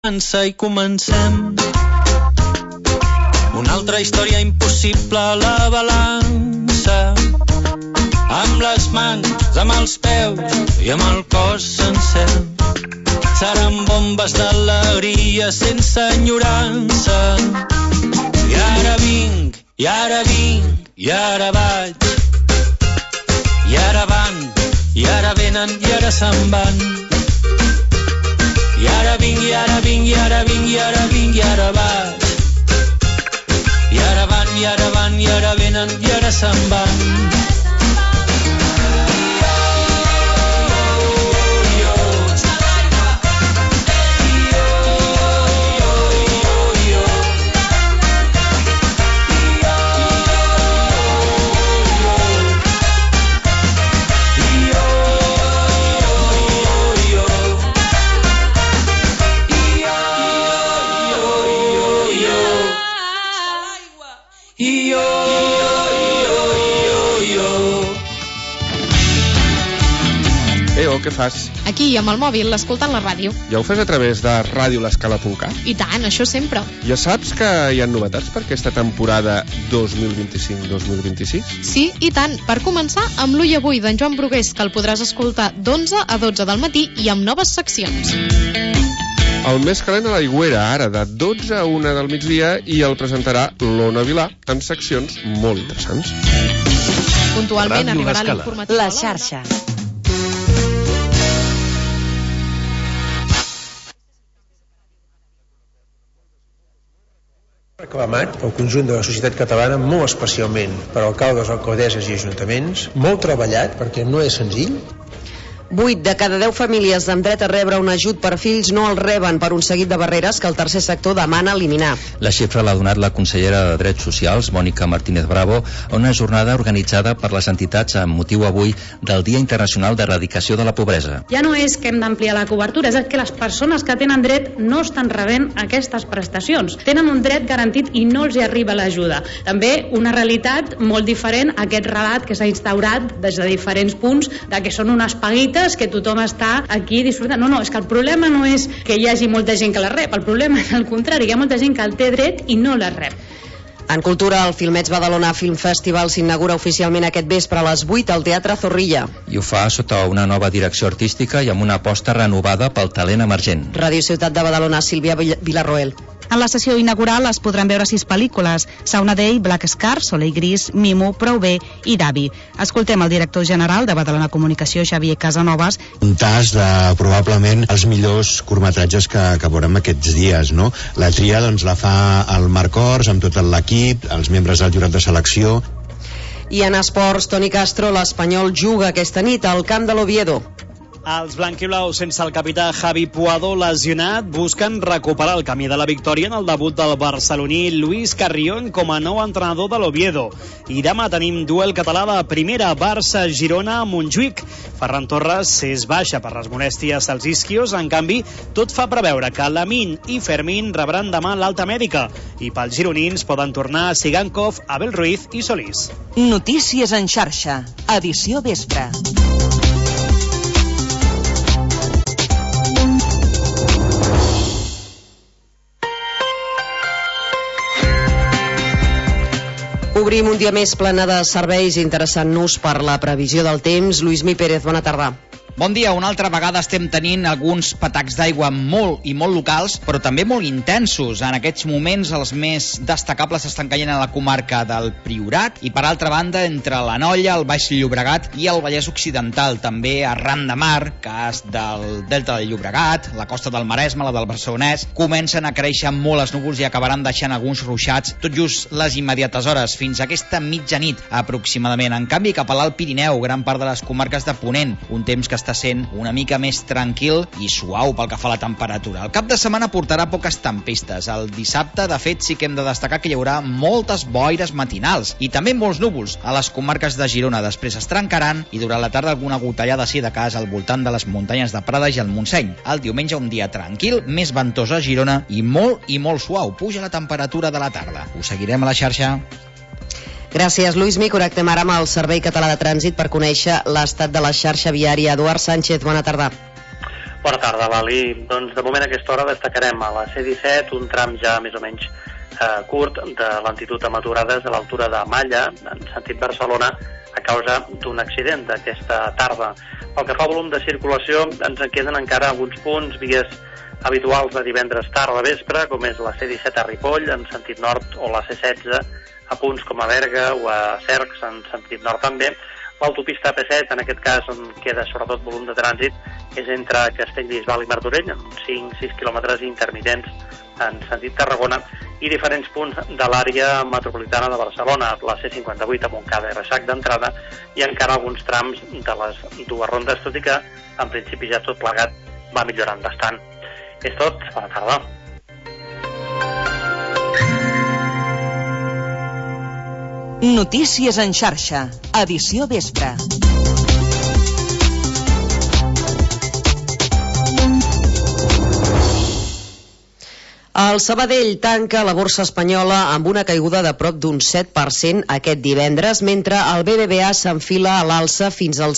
I comencem una altra història impossible a la balança, amb les mans, amb els peus i amb el cos sencer. Seran bombes d'alegria sense enyorança. I ara vinc, i ara vinc, i ara vaig, i ara van, i ara venen, i ara se'n van. I ara vinc, i ara vinc, i ara vinc, i ara vinc, i ara vaig. I ara van, i ara van, i ara venen, i ara se'n van. Què fas? Aquí, amb el mòbil, escoltant la ràdio. Ja ho fas a través de radiolescala.cat? I tant, això sempre. Ja saps que hi ha novetats per aquesta temporada 2025-2026? Sí, i tant. Per començar, amb l'Ull Avui d'en Joan Brugués, que el podràs escoltar d'11 a 12 del matí i amb noves seccions. El més calent a l'Aigüera, ara de 12 a 1 del migdia, i el presentarà l'Ona Vilà en seccions molt interessants. Puntualment arribarà l'informatiu. La xarxa. Reclamat pel conjunt de la societat catalana, molt especialment per alcaldes, alcaldesses i ajuntaments, molt treballat perquè no és senzill. 8 de cada 10 famílies amb dret a rebre un ajut per fills no el reben per un seguit de barreres que el tercer sector demana eliminar. La xifra l'ha donat la consellera de Drets Socials, Mònica Martínez Bravo, a una jornada organitzada per les entitats amb motiu avui del Dia Internacional d'Erradicació de la Pobresa. Ja no és que hem d'ampliar la cobertura, és que les persones que tenen dret no estan rebent aquestes prestacions. Tenen un dret garantit i no els hi arriba l'ajuda. També una realitat molt diferent a aquest relat que s'ha instaurat des de diferents punts de que són unes paguites que tothom està aquí disfrutant. No, és que el problema no és que hi hagi molta gent que la rep, el problema és al contrari, hi ha molta gent que el té dret i no la rep. En cultura, el Filmets Badalona Film Festival s'inaugura oficialment aquest vespre a les 8 al Teatre Zorrilla. I ho fa sota una nova direcció artística i amb una aposta renovada pel talent emergent. Ràdio Ciutat de Badalona, Sílvia Vilarroel. En la sessió inaugural es podran veure 6 pel·lícules: Sauna Day, Black Scar, Soleil Gris, Mimo, Prou bé i Davi. Escoltem el director general de Badalona Comunicació, Xavier Casanovas. Un tas de probablement els millors curtmetratges que veurem aquests dies, no? La tria doncs la fa el Marc Ors amb tot l'equip, els membres del jurat de selecció. I en esports, Toni Castro, l'Espanyol juga aquesta nit al camp de l'Oviedo. Els blanquiblaus, sense el capità Javi Puado lesionat, busquen recuperar el camí de la victòria en el debut del barceloní Luis Carrión com a nou entrenador de l'Oviedo. I demà tenim duel català de primera, Barça-Girona a Montjuïc. Ferran Torres és baixa per les molèsties als isquios, en canvi, tot fa preveure que Lamine i Fermín rebran demà l'alta mèdica. I pels gironins poden tornar Sigankov, Abel Ruiz i Solís. Notícies en xarxa, edició vespre. Obrim un dia més plena de serveis, interessant-nos per la previsió del temps. Lluís Mi Pérez, bona tarda. Bon dia, una altra vegada estem tenint alguns patacs d'aigua molt locals, però també molt intensos. En aquests moments els més destacables estan caient a la comarca del Priorat i, per altra banda, entre l'Anoia, el Baix Llobregat i el Vallès Occidental. També arran de mar, cas del Delta del Llobregat, la costa del Maresme, la del Barcelonès, comencen a créixer molt els núvols i acabaran deixant alguns ruixats tot just les immediates hores, fins a aquesta mitjanit aproximadament. En canvi, cap a l'Alt Pirineu, gran part de les comarques de Ponent, un temps que està sent una mica més tranquil i suau pel que fa a la temperatura. El cap de setmana portarà poques tempestes. El dissabte, de fet, sí que hem de destacar que hi haurà moltes boires matinals i també molts núvols a les comarques de Girona. Després es trencaran i durant la tarda alguna gotellada sí de cas al voltant de les muntanyes de Prades i el Montseny. El diumenge un dia tranquil, més ventós a Girona i molt suau. Puja la temperatura de la tarda. Ho seguirem a la xarxa. Gràcies, Lluís Mi. Connectem ara amb el Servei Català de Trànsit per conèixer l'estat de la xarxa viària. Eduard Sánchez, bona tarda. Bona tarda, Lali. Doncs de moment a aquesta hora destacarem a la C-17 un tram ja més o menys curt de lentitud amb aturades a l'altura de Malla, en sentit Barcelona, a causa d'un accident d'aquesta tarda. Pel que fa a volum de circulació, ens en queden encara alguns punts, vies habituals de divendres tard a vespre, com és la C-17 a Ripoll, en sentit nord, o la C-16 a punts com a Berga o a Cercs, en sentit nord també. L'autopista AP7, en aquest cas on queda sobretot volum de trànsit, és entre Castellbisbal i Martorell, amb 5-6 quilòmetres intermitents en sentit Tarragona, i diferents punts de l'àrea metropolitana de Barcelona, la C58 a Montcada i Reixac d'entrada, i encara alguns trams de les dues rondes, tot i que en principi ja tot plegat va millorant bastant. És tot, bona tarda. Notícies en xarxa, edició vespre. El Sabadell tanca la borsa espanyola amb una caiguda de prop d'un 7% aquest divendres, mentre el BBVA s'enfila a l'alça fins al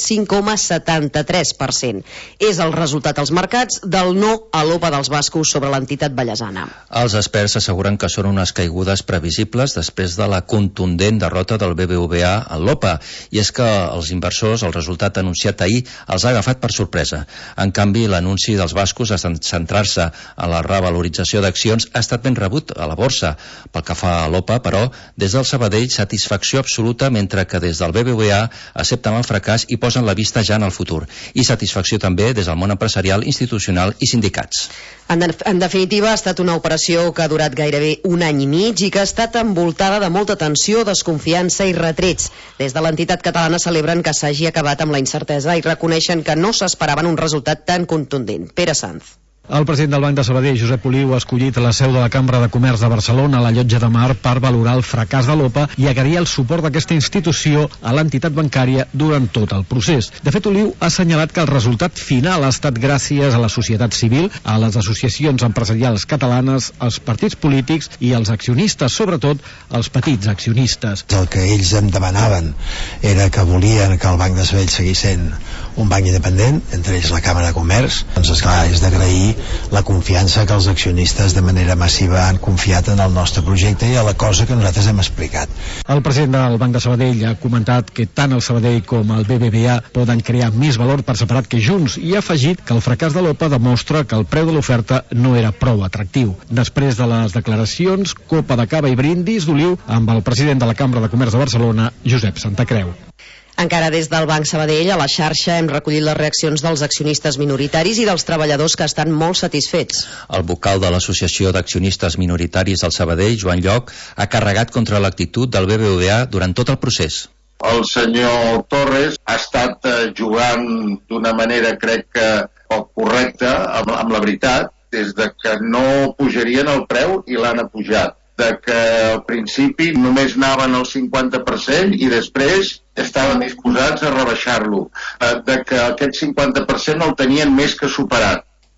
5,73%. És el resultat als mercats del no a l'OPA dels bascos sobre l'entitat ballesana. Els experts asseguren que són unes caigudes previsibles després de la contundent derrota del BBVA a l'OPA, i és que els inversors, el resultat anunciat ahir, els ha agafat per sorpresa. En canvi, l'anunci dels bascos a centrar-se a la revalorització d'accions ha estat ben rebut a la borsa. Pel que fa a l'OPA, però, des del Sabadell, satisfacció absoluta, mentre que des del BBVA accepten el fracàs i posen la vista ja en el futur. I satisfacció també des del món empresarial, institucional i sindicats. En definitiva, ha estat una operació que ha durat gairebé un any i mig i que ha estat envoltada de molta tensió, desconfiança i retrets. Des de l'entitat catalana celebren que s'hagi acabat amb la incertesa i reconeixen que no s'esperaven un resultat tan contundent. Pere Sanz. El president del Banc de Sabadell, Josep Oliu, ha escollit la seu de la Cambra de Comerç de Barcelona, a la Llotja de Mar, per valorar el fracàs de l'OPA i agrair el suport d'aquesta institució a l'entitat bancària durant tot el procés. De fet, Oliu ha assenyalat que el resultat final ha estat gràcies a la societat civil, a les associacions empresarials catalanes, als partits polítics i als accionistes, sobretot els petits accionistes. El que ells em demanaven era que volien que el Banc de Sabadell seguís sent un banc independent, entre ells la Càmera de Comerç. Doncs, esclar, és d'agrair la confiança que els accionistes de manera massiva han confiat en el nostre projecte i a la cosa que nosaltres hem explicat. El president del Banc de Sabadell ha comentat que tant el Sabadell com el BBVA poden crear més valor per separat que junts i ha afegit que el fracàs de l'OPA demostra que el preu de l'oferta no era prou atractiu. Després de les declaracions, copa de cava i brindis d'Oliu amb el president de la Cambra de Comerç de Barcelona, Josep Santacreu. Encara des del Banc Sabadell, a la xarxa hem recollit les reaccions dels accionistes minoritaris i dels treballadors que estan molt satisfets. El vocal de l'Associació d'Accionistes Minoritaris del Sabadell, Joan Lloc, ha carregat contra l'actitud del BBVA durant tot el procés. El senyor Torres ha estat jugant d'una manera, crec que poc correcta, amb la veritat, des de que no pujarien el preu i l'han apujat. De que al principi només anaven al 50% i després estaven disposats a rebaixar-lo, de que aquest 50% el tenien més que superat.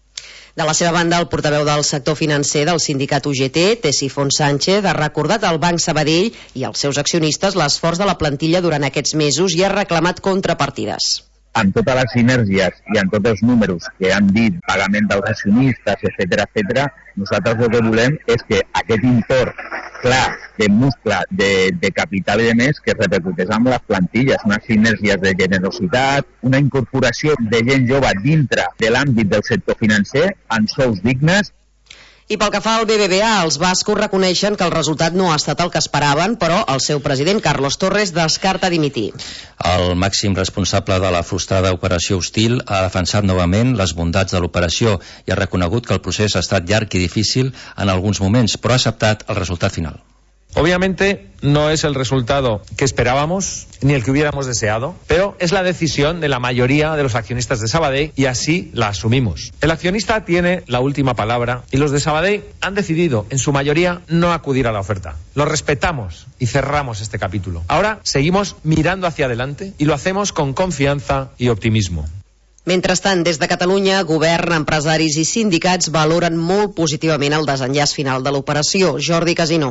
De la seva banda, el portaveu del sector financer del sindicat UGT, Tesifon Sánchez, ha recordat al Banc Sabadell i als seus accionistes l'esforç de la plantilla durant aquests mesos i ha reclamat contrapartides. Amb totes les sinergies i amb tots els números que han dit, pagament dels accionistes, etc., nosaltres el que volem és que aquest import clar de muscle, de capital i de més, que es repercuteix amb les plantilles, unes sinergies de generositat, una incorporació de gent jove dintre de l'àmbit del sector financer, amb sous dignes. I pel que fa al BBVA, els bascos reconeixen que el resultat no ha estat el que esperaven, però el seu president, Carlos Torres, descarta dimitir. El màxim responsable de la frustrada operació hostil ha defensat novament les bondats de l'operació i ha reconegut que el procés ha estat llarg i difícil en alguns moments, però ha acceptat el resultat final. Obviamente no es el resultado que esperábamos ni el que hubiéramos deseado, pero es la decisión de la mayoría de los accionistas de Sabadell y así la asumimos. El accionista tiene la última palabra y los de Sabadell han decidido en su mayoría no acudir a la oferta. Lo respetamos y cerramos este capítulo. Ahora seguimos mirando hacia adelante y lo hacemos con confianza y optimismo. Mentrestant, des de Catalunya, govern, empresaris i sindicats valoren molt positivament el desenllaç final de l'operació. Jordi Casino.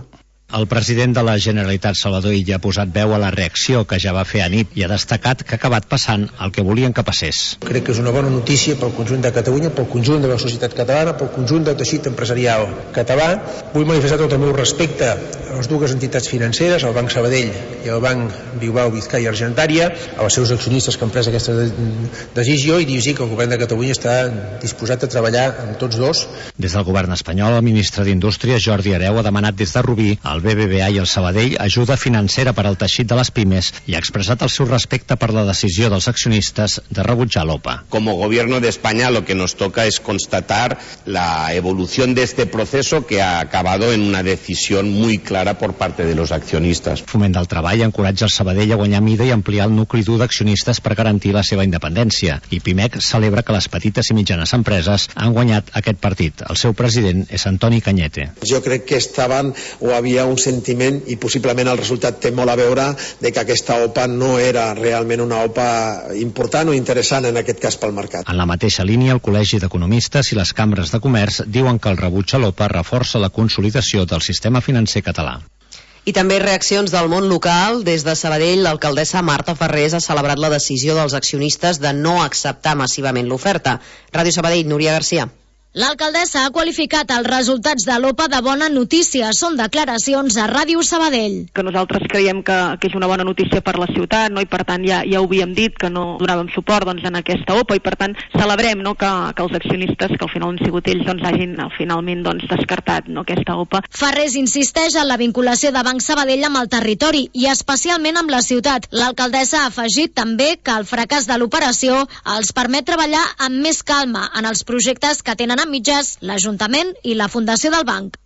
El president de la Generalitat, Salvador Illa, ha posat veu a la reacció que ja va fer a nit i ha destacat que ha acabat passant el que volien que passés. Crec que és una bona notícia pel conjunt de Catalunya, pel conjunt de la societat catalana, pel conjunt del teixit empresarial català. Vull manifestar tot el meu respecte a les dues entitats financeres, el Banc Sabadell i el Banc Bilbao Vizcaya Argentària, als seus accionistes que han pres aquesta decisió, i dir que el govern de Catalunya està disposat a treballar amb tots dos. Des del govern espanyol, el ministre d'Indústria, Jordi Hereu, ha demanat des de Rubí al BBVA i el Sabadell ajuda financera per al teixit de les pimes i ha expressat el seu respecte per la decisió dels accionistes de rebutjar l'OPA. Como gobierno de España lo que nos toca es constatar la evolución de este proceso que ha acabado en una decisión muy clara por parte de los accionistas. Foment del Treball encoratja el Sabadell a guanyar mida i ampliar el nucli dur d'accionistes per garantir la seva independència, i Pimec celebra que les petites i mitjanes empreses han guanyat aquest partit. El seu president és Antoni Cañete. Jo crec que estaven o havia un sentiment, i possiblement el resultat té molt a veure, de que aquesta OPA no era realment una OPA important o interessant en aquest cas pel mercat. En la mateixa línia, el Col·legi d'Economistes i les cambres de comerç diuen que el rebuig a l'OPA reforça la consolidació del sistema financer català. I també reaccions del món local. Des de Sabadell, l'alcaldessa Marta Ferrés ha celebrat la decisió dels accionistes de no acceptar massivament l'oferta. Ràdio Sabadell, Núria Garcia. L'alcaldessa ha qualificat els resultats de l'OPA de bona notícia. Són declaracions a Ràdio Sabadell. Que nosaltres creiem que és una bona notícia per la ciutat, no? I per tant ja ho havíem dit, que no donàvem suport en aquesta OPA, i per tant celebrem que els accionistes, que al final han sigut ells, hagin finalment descartat aquesta OPA. Ferrés insisteix en la vinculació de Banc Sabadell amb el territori i especialment amb la ciutat. L'alcaldessa ha afegit també que el fracàs de l'operació els permet treballar amb més calma en els projectes que tenen a mitges l'Ajuntament i la Fundació del Banc.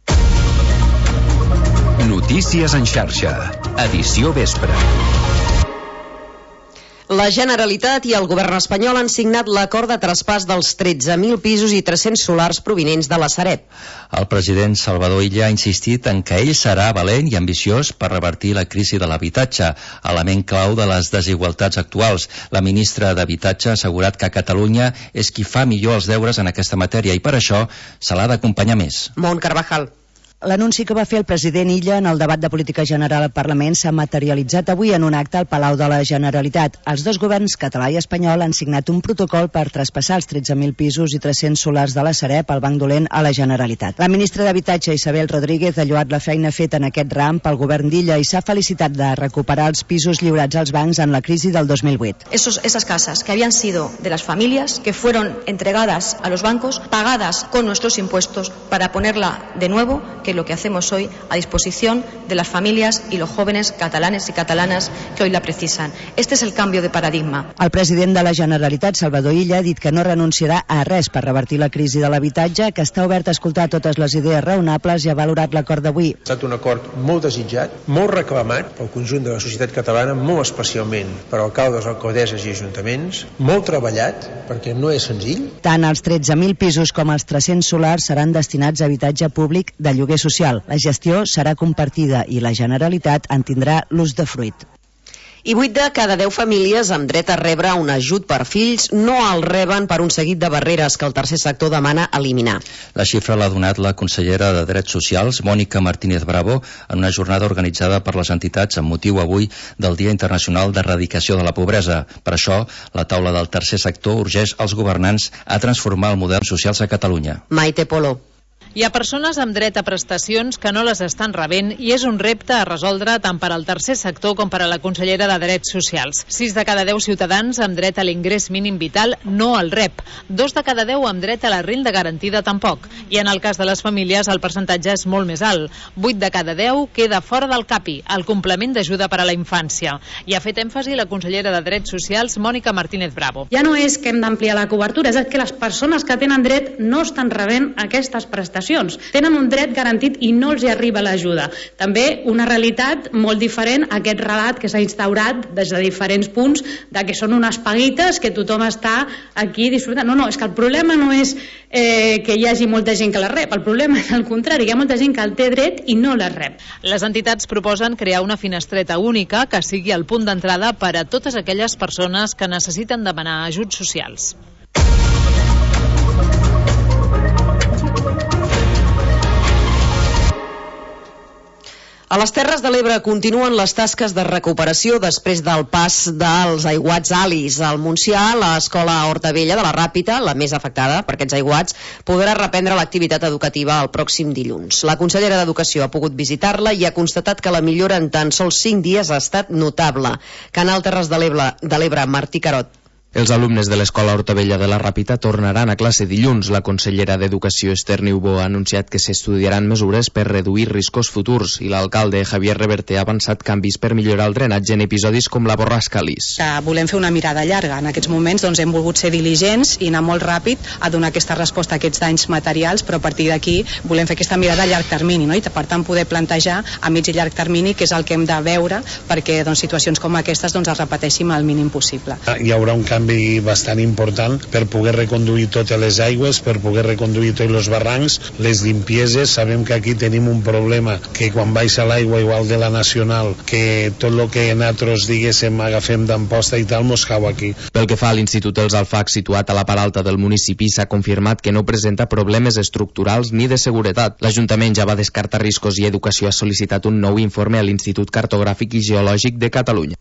Notícies en xarxa, edició vespre. La Generalitat i el govern espanyol han signat l'acord de traspàs dels 13.000 pisos i 300 solars provinents de la Sareb. El president Salvador Illa ha insistit en que ell serà valent i ambiciós per revertir la crisi de l'habitatge, element clau de les desigualtats actuals. La ministra d'Habitatge ha assegurat que Catalunya és qui fa millor els deures en aquesta matèria i per això se l'ha d'acompanyar més. Mont Carvajal. L'anunci que va fer el president Illa en el debat de política general al Parlament s'ha materialitzat avui en un acte al Palau de la Generalitat. Els dos governs, català i espanyol, han signat un protocol per traspassar els 13.000 pisos i 300 solars de la Sareb al Banc Dolent a la Generalitat. La ministra d'Habitatge, Isabel Rodríguez, ha lloat la feina feta en aquest ram pel govern d'Illa i s'ha felicitat de recuperar els pisos lliurats als bancs en la crisi del 2008. Esas casas que habían sido de las familias, que fueron entregadas a los bancos, pagadas con nuestros impuestos para ponerla de nuevo, que lo que hacemos hoy a disposición de las familias y los jóvenes catalanes y catalanas que hoy la precisan. Este es el cambio de paradigma. El president de la Generalitat, Salvador Illa, ha dit que no renunciarà a res per revertir la crisi de l'habitatge, que està obert a escoltar totes les idees raonables i ha valorat l'acord d'avui. Ha estat un acord molt desitjat, molt reclamat pel conjunt de la societat catalana, molt especialment per alcaldes, alcaldesses i ajuntaments, molt treballat, perquè no és senzill. Tant els 13.000 pisos com els 300 solars seran destinats a habitatge públic de lloguer social. La gestió serà compartida i la Generalitat en tindrà l'usdefruit. I 8 de cada 10 famílies amb dret a rebre un ajut per fills no el reben per un seguit de barreres que el tercer sector demana eliminar. La xifra l'ha donat la consellera de Drets Socials, Mònica Martínez Bravo, en una jornada organitzada per les entitats amb motiu avui del Dia Internacional d'Erradicació de la Pobresa. Per això, la taula del tercer sector urgeix els governants a transformar el model social a Catalunya. Maite Polo. Hi ha persones amb dret a prestacions que no les estan rebent i és un repte a resoldre tant per al tercer sector com per a la consellera de Drets Socials. 6 de cada 10 ciutadans amb dret a l'ingrés mínim vital no el rep. 2 de cada 10 amb dret a la renda garantida tampoc. I en el cas de les famílies el percentatge és molt més alt. 8 de cada 10 queda fora del CAPI, el complement d'ajuda per a la infància. I ha fet èmfasi la consellera de Drets Socials, Mònica Martínez Bravo. Ja no és que hem d'ampliar la cobertura, és que les persones que tenen dret no estan rebent aquestes prestacions. Tenen un dret garantit i no els hi arriba l'ajuda. També una realitat molt diferent a aquest relat que s'ha instaurat des de diferents punts de que són unes paguites que tothom està aquí disfrutant. No, és que el problema no és que hi hagi molta gent que la rep, el problema és al contrari, hi ha molta gent que el té dret i no la rep. Les entitats proposen crear una finestreta única que sigui el punt d'entrada per a totes aquelles persones que necessiten demanar ajuts socials. A les Terres de l'Ebre continuen les tasques de recuperació després del pas dels aiguats Alis. Al Montsià, l'escola Hortavella de la Ràpita, la més afectada per aquests aiguats, podrà reprendre l'activitat educativa el pròxim dilluns. La consellera d'Educació ha pogut visitar-la i ha constatat que la millora en tan sols 5 dies ha estat notable. Canal Terres de l'Ebre, Martí Carot. Els alumnes de l'Escola Hortavella de la Ràpita tornaran a classe dilluns. La consellera d'Educació, Esther Niubó, ha anunciat que s'estudiaran mesures per reduir riscos futurs i l'alcalde, Javier Reverte, ha avançat canvis per millorar el drenatge en episodis com la borrasca Alice. Volem fer una mirada llarga. En aquests moments hem volgut ser diligents i anar molt ràpid a donar aquesta resposta a aquests danys materials, però a partir d'aquí volem fer aquesta mirada a llarg termini, no? I per tant poder plantejar a mig i llarg termini què és el que hem de veure perquè situacions com aquestes es repeteixin el mínim possible. Hi haurà un canvi bastant important per poder reconduir totes les aigües, per poder reconduir tots els barrancs, les limpieses. Sabem que aquí tenim un problema, que quan baixa l'aigua igual de la Nacional, que tot el que nosaltres diguéssim agafem d'Amposta i tal mos cau aquí. Pel que fa a l'Institut Els Alfacs, situat a la part alta del municipi, s'ha confirmat que no presenta problemes estructurals ni de seguretat. L'Ajuntament ja va descartar riscos i Educació ha sol·licitat un nou informe a l'Institut Cartogràfic i Geològic de Catalunya.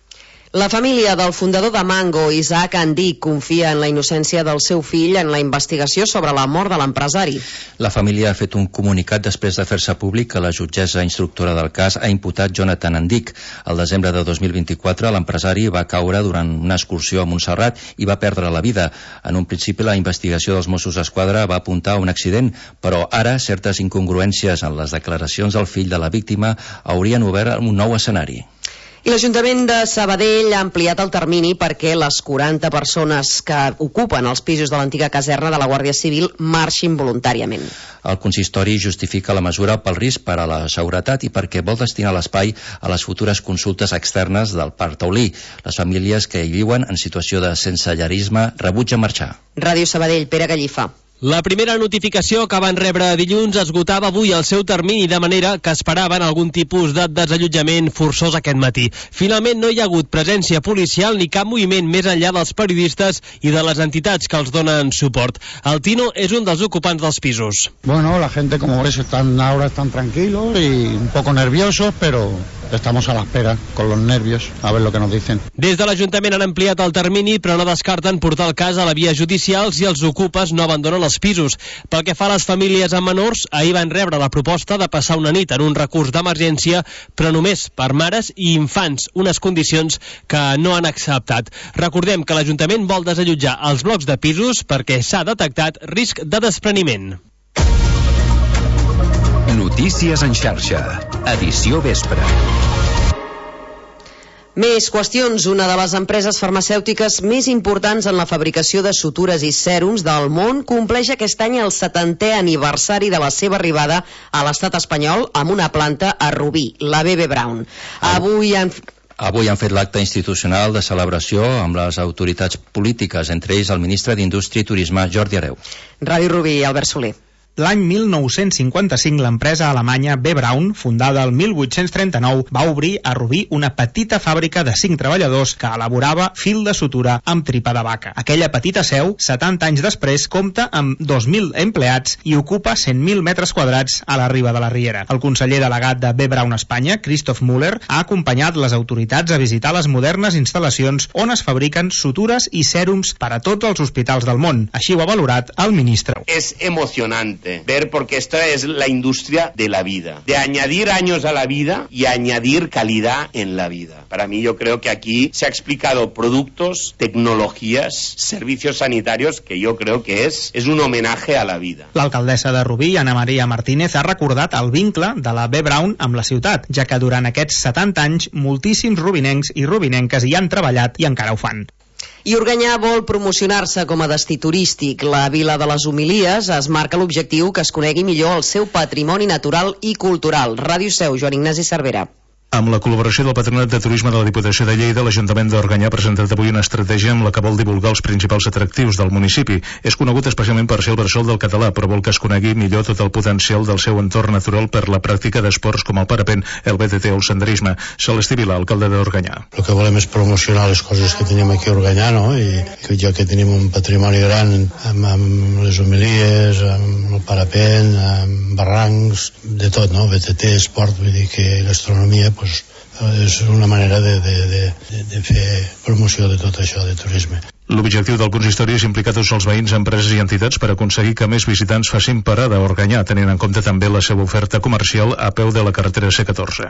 La família del fundador de Mango, Isaac Andic, confia en la innocència del seu fill en la investigació sobre la mort de l'empresari. La família ha fet un comunicat després de fer-se públic que la jutgessa instructora del cas ha imputat Jonathan Andic. Al desembre de 2024, l'empresari va caure durant una excursió a Montserrat i va perdre la vida. En un principi, la investigació dels Mossos d'Esquadra va apuntar a un accident, però ara certes incongruències en les declaracions del fill de la víctima haurien obert un nou escenari. I l'Ajuntament de Sabadell ha ampliat el termini perquè les 40 persones que ocupen els pisos de l'antiga caserna de la Guàrdia Civil marxin voluntàriament. El consistori justifica la mesura pel risc per a la seguretat i perquè vol destinar l'espai a les futures consultes externes del Parc Taulí. Les famílies que hi viuen en situació de sensellarisme rebutgen marxar. Ràdio Sabadell, Pere Gallifa. La primera notificació que van rebre dilluns esgotava avui el seu termini, de manera que esperaven algun tipus de desallotjament forçós aquest matí. Finalment no hi ha hagut presència policial ni cap moviment més enllà dels periodistes i de les entitats que els donen suport. El Tino és un dels ocupants dels pisos. Bueno, la gente como ves ahora están tranquilos y un poco nerviosos, pero estamos a la espera con los nervios a ver lo que nos dicen. Des de l'Ajuntament han ampliat el termini, però no descarten portar el cas a la via judicial si els ocupes no abandonen els pisos. Pel que fa a les famílies amb menors, ahir van rebre la proposta de passar una nit en un recurs d'emergència, però només per mares i infants, unes condicions que no han acceptat. Recordem que l'Ajuntament vol desallotjar els blocs de pisos perquè s'ha detectat risc de despreniment. Notícies en xarxa. Edició vespre. Més qüestions. Una de les empreses farmacèutiques més importants en la fabricació de sutures i sèrums del món compleix aquest any el 70è aniversari de la seva arribada a l'estat espanyol amb una planta a Rubí, la BB Brown. Avui han fet l'acte institucional de celebració amb les autoritats polítiques, entre ells el ministre d'Indústria i Turisme, Jordi Hereu. Ràdio Rubí, Albert Soler. L'any 1955 l'empresa alemanya B. Braun, fundada el 1839, va obrir a Rubí una petita fàbrica de 5 treballadors que elaborava fil de sutura amb tripa de vaca. Aquella petita seu, 70 anys després, compta amb 2.000 empleats i ocupa 100.000 metres quadrats a la riba de la Riera. El conseller delegat de B. Braun Espanya, Christoph Müller, ha acompanyat les autoritats a visitar les modernes instal·lacions on es fabriquen sutures i sèrums per a tots els hospitals del món. Així ho ha valorat el ministre. És emocionante ver, porque esta es la industria de la vida, de añadir años a la vida y añadir calidad en la vida. Para mí, yo creo que aquí se ha explicado productos, tecnologías, servicios sanitarios que yo creo que es un homenaje a la vida. L'alcaldessa de Rubí, Ana Maria Martínez, ha recordat el vincle de la B. Braun amb la ciutat, ja que durant aquests 70 anys moltíssims rubinencs i rubinenques hi han treballat i encara ho fan. I Organyà vol promocionar-se com a destí turístic. La Vila de les Homilies es marca l'objectiu que es conegui millor el seu patrimoni natural i cultural. Ràdio Seu, Joan Ignasi Cervera. Amb la col·laboració del Patronat de Turisme de la Diputació de Lleida, l'Ajuntament d'Organyà ha presentat avui una estratègia amb la que vol divulgar els principals atractius del municipi. És conegut especialment per ser el bressol del català, però vol que es conegui millor tot el potencial del seu entorn natural per la pràctica d'esports com el parapent, el BTT o el senderisme. Celestí Vila, alcalde d'Organyà. El que volem és promocionar les coses que tenim aquí a Organyà, no? I ja que tenim un patrimoni gran amb les homilies, amb el parapent, amb barrancs, de tot, no? BTT, esport, vull dir que gastronomia, pues, és una manera de fer promoció de tot això, de turisme. L'objectiu del consistori és implicar tots els veïns, empreses i entitats per aconseguir que més visitants facin parada a Organyà, tenint en compte també la seva oferta comercial a peu de la carretera C14.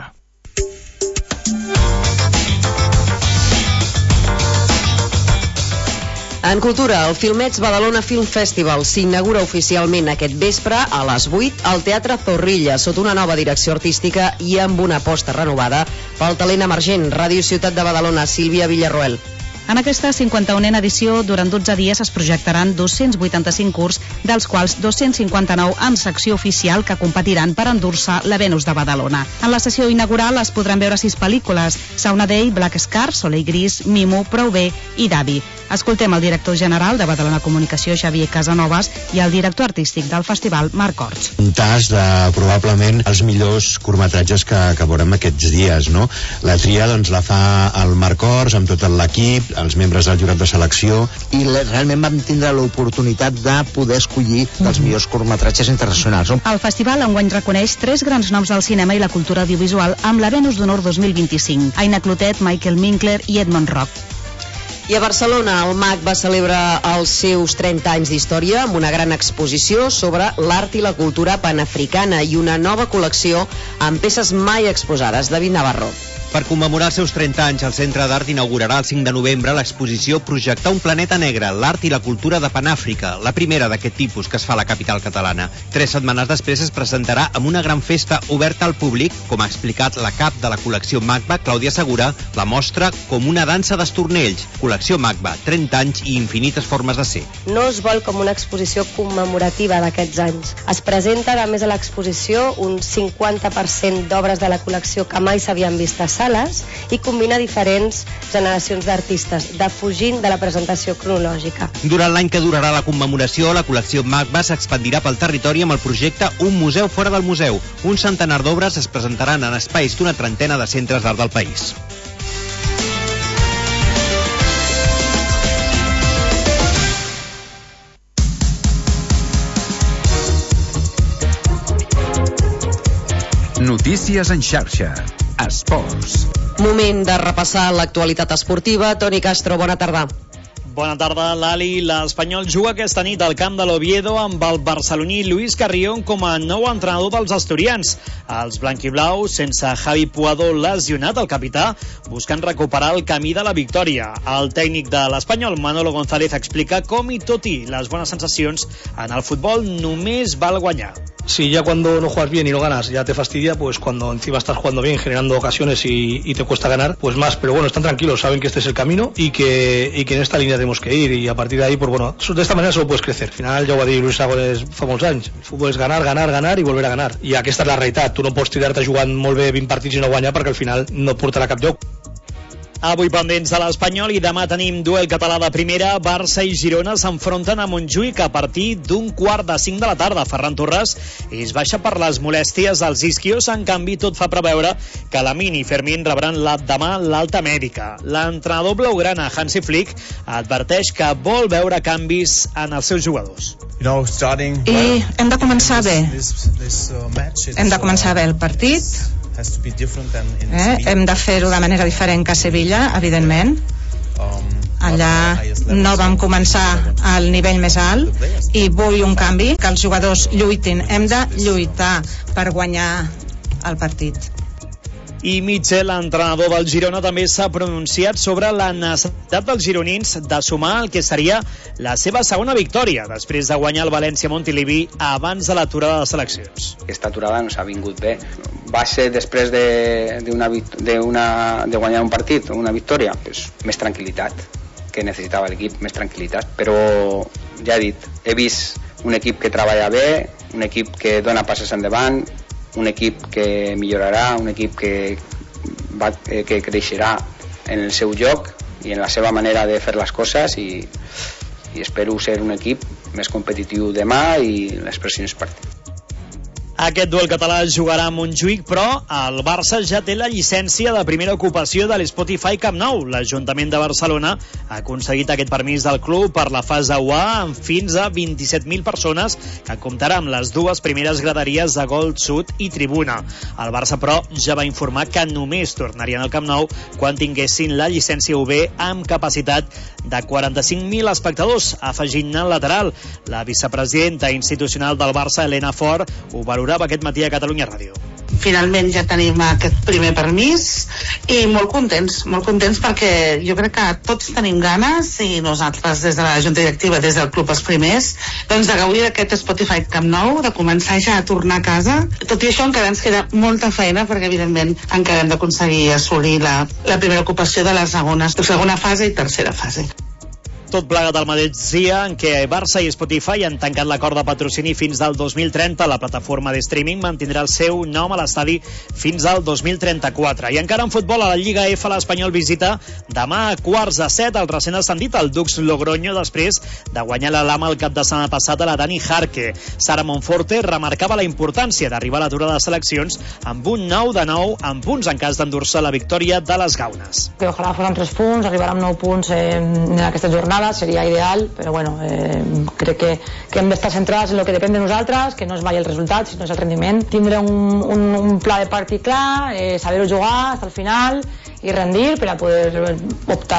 En cultura, el Filmets Badalona Film Festival s'inaugura oficialment aquest vespre a les 8 al Teatre Zorrilla, sota una nova direcció artística i amb una aposta renovada pel talent emergent. Ràdio Ciutat de Badalona, Sílvia Villarroel. En aquesta 51a edició, durant 12 dies es projectaran 285 curts, dels quals 259 en secció oficial que competiran per endur-se la Venus de Badalona. En la sessió inaugural es podran veure 6 pel·lícules: Sauna Day, Black Scar, Soleil Gris, Mimo, Prou bé i Davi. Escoltem el director general de Badalona Comunicació, Xavier Casanovas, i el director artístic del festival, Marc Orts. Un tas de probablement els millors curtmetratges que veurem aquests dies, no? La tria doncs la fa el Marc Orts amb tot l'equip, els membres del jurat de selecció, i realment vam tindre l'oportunitat de poder escollir els millors curtmetratges internacionals. El festival enguany reconeix 3 grans noms del cinema i la cultura audiovisual amb la Venus d'Honor 2025: Aina Clotet, Michael Minkler i Edmond Rock. I a Barcelona, el MAC va celebrar els seus 30 anys d'història amb una gran exposició sobre l'art i la cultura panafricana i una nova col·lecció amb peces mai exposades. David Navarro. Per commemorar els seus 30 anys, el Centre d'Art inaugurarà el 5 de novembre l'exposició Projectar un planeta negre, l'art i la cultura de Panàfrica, la primera d'aquest tipus que es fa a la capital catalana. 3 setmanes després es presentarà amb una gran festa oberta al públic, com ha explicat la cap de la col·lecció MACBA, Clàudia Segura, la mostra com una dansa d'estornells. Col·lecció MACBA, 30 anys i infinites formes de ser. No es vol com una exposició commemorativa d'aquests anys. Es presenta, a més a l'exposició, un 50% d'obres de la col·lecció que mai s'havien vist a sales i combina diferents generacions d'artistes, defugint de la presentació cronològica. Durant l'any que durarà la commemoració, la col·lecció MACBA s'expandirà pel territori amb el projecte Un museu fora del museu. Un centenar d'obres es presentaran en espais d'una trentena de centres d'art del país. Notícies en xarxa. Esports. Moment de repassar l'actualitat esportiva. Toni Castro, bona tarda. Bona tarda, Lali. L'Espanyol juga aquesta nit al camp de l'Oviedo amb el barceloní Luis Carrión com a nou entrenador dels asturians. Els blanquiblaus, sense Javi Puado lesionat, el capità, busquen recuperar el camí de la victòria. El tècnic de l'Espanyol, Manolo González, explica com i tot i les bones sensacions, en el futbol només val guanyar. Si ya cuando no juegas bien y no ganas ya te fastidia, pues cuando encima estás jugando bien, generando ocasiones y te cuesta ganar, pues más. Pero bueno, están tranquilos, saben que este es el camino y que en esta línea tenemos que ir, y a partir de ahí, pues bueno, de esta manera solo puedes crecer. Al final, ja ho va dir Luis Aragonès fa molts anys, el futbol és ganar, ganar, ganar i volver a ganar. I aquesta és la realitat, tu no pots tirar-te jugant molt bé 20 partits i no guanyar, perquè al final no et portarà a cap lloc. Avui pendents de l'Espanyol, i demà tenim duel català de primera. Barça i Girona s'enfronten a Montjuïc a partir d'un 4:45 de la tarda. Ferran Torres es baixa per les molèsties als isquios. En canvi, tot fa preveure que Lamine i Fermín rebran demà l'alta mèdica. L'entrenador blaugrana Hansi Flick adverteix que vol veure canvis en els seus jugadors. I hem de començar bé. Hem de començar bé el partit. Hem de fer-ho de manera diferent que a Sevilla, evidentment. Allà no vam començar al nivell més alt i vull un canvi, que els jugadors lluitin. Hem de lluitar per guanyar el partit. I Mitchell, l'entrenador del Girona, també s'ha pronunciat sobre la necessitat dels gironins de sumar el que seria la seva segona victòria, després de guanyar el València Montilivi abans de l'aturada de seleccions. Aquesta aturada ens ha vingut bé. Va ser després de guanyar un partit, una victòria, pues, més tranquil·litat, que necessitava l'equip, més tranquil·litat. Però, ja he dit, he vist un equip que treballa bé, un equip que dona passes endavant, un equip que millorarà, un equip que creixerà en el seu joc i en la seva manera de fer les coses, i espero ser un equip més competitiu demà i les pròximes partits. Aquest duel català es jugarà a Montjuïc, però el Barça ja té la llicència de primera ocupació de l'Spotify Camp Nou. L'Ajuntament de Barcelona ha aconseguit aquest permís del club per la fase 1A amb fins a 27.000 persones que comptarà amb les dues primeres graderies de Gold Sud i Tribuna. El Barça, però, ja va informar que només tornarien al Camp Nou quan tinguessin la llicència UB amb capacitat de 45.000 espectadors, afegint-ne el lateral. La vicepresidenta institucional del Barça, Elena Fort, ho valorava aquest matí a Catalunya Ràdio. Finalment ja tenim aquest primer permís i molt contents perquè jo crec que tots tenim ganes, i nosaltres des de la Junta Directiva, des del club els primers, doncs de gaudir d'aquest Spotify Camp Nou, de començar ja a tornar a casa. Tot i això encara ens queda molta feina perquè evidentment encara hem d'aconseguir assolir la primera ocupació de la segona fase i tercera fase. Tot plegat al mateix dia en què Barça i Spotify han tancat l'acord de patrocini fins al 2030. La plataforma de streaming mantindrà el seu nom a l'estadi fins al 2034. I encara en futbol, a la Lliga F, l'Espanyol visita demà a 6:45 el recent ascendit, el Dux Logroño, després de guanyar la Lama el cap de setmana passat a la Dani Jarque. Sara Monforte remarcava la importància d'arribar a l'aturada de seleccions amb un 9-9 en punts en cas d'endur-se la victòria de les Gaunes. Que ojalà fossin 3 punts, arribar amb 9 punts en aquesta jornada seria ideal, però bueno, crec que hem d'estar centrats en el que depèn de nosaltres, que no és mai el resultat, sinó és el rendiment. Tindre un pla de partit clar, saber-ho jugar fins al final i rendir per a poder optar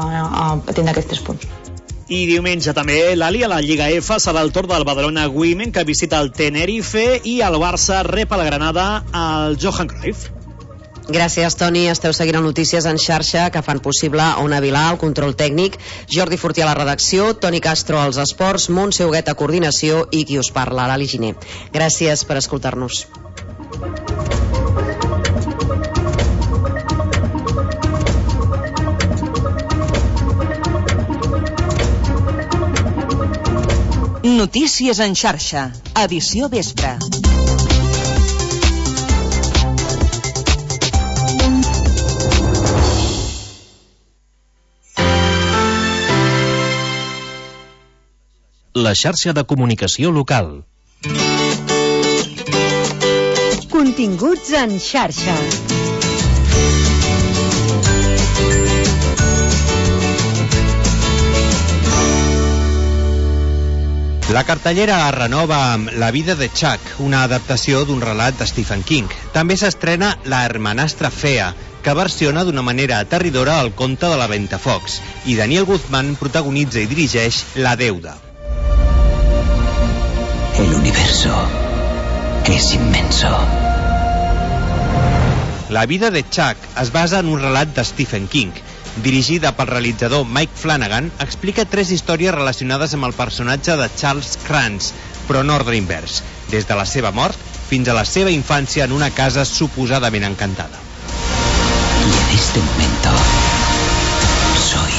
a tindre aquests 3 punts. I diumenge també l'Ali a la Lliga F serà el torn del Badalona Women, que visita el Tenerife, i el Barça rep a la Granada al Johan Cruyff. Gràcies, Toni. Esteu seguint notícies en xarxa que fan possible Ona Vilà, el control tècnic, Jordi Fortí a la redacció, Toni Castro als esports, Montse Huguet a coordinació i qui us parla, l'Ali Giner. Gràcies per escoltar-nos. Notícies en xarxa, edició vespre. La xarxa de comunicació local. Continguts en xarxa. La cartellera es renova amb La vida de Chuck, una adaptació d'un relat de Stephen King. També s'estrena La hermanastra fea, que versiona d'una manera aterridora el conte de la Ventafocs, i Daniel Guzmán protagonitza i dirigeix La deuda. El universo es inmenso. La vida de Chuck es basa en un relat de Stephen King. Dirigida pel realitzador Mike Flanagan, explica 3 històries relacionades amb el personatge de Charles Krantz, però en ordre invers, des de la seva mort fins a la seva infància en una casa suposadament encantada. Y en este momento soy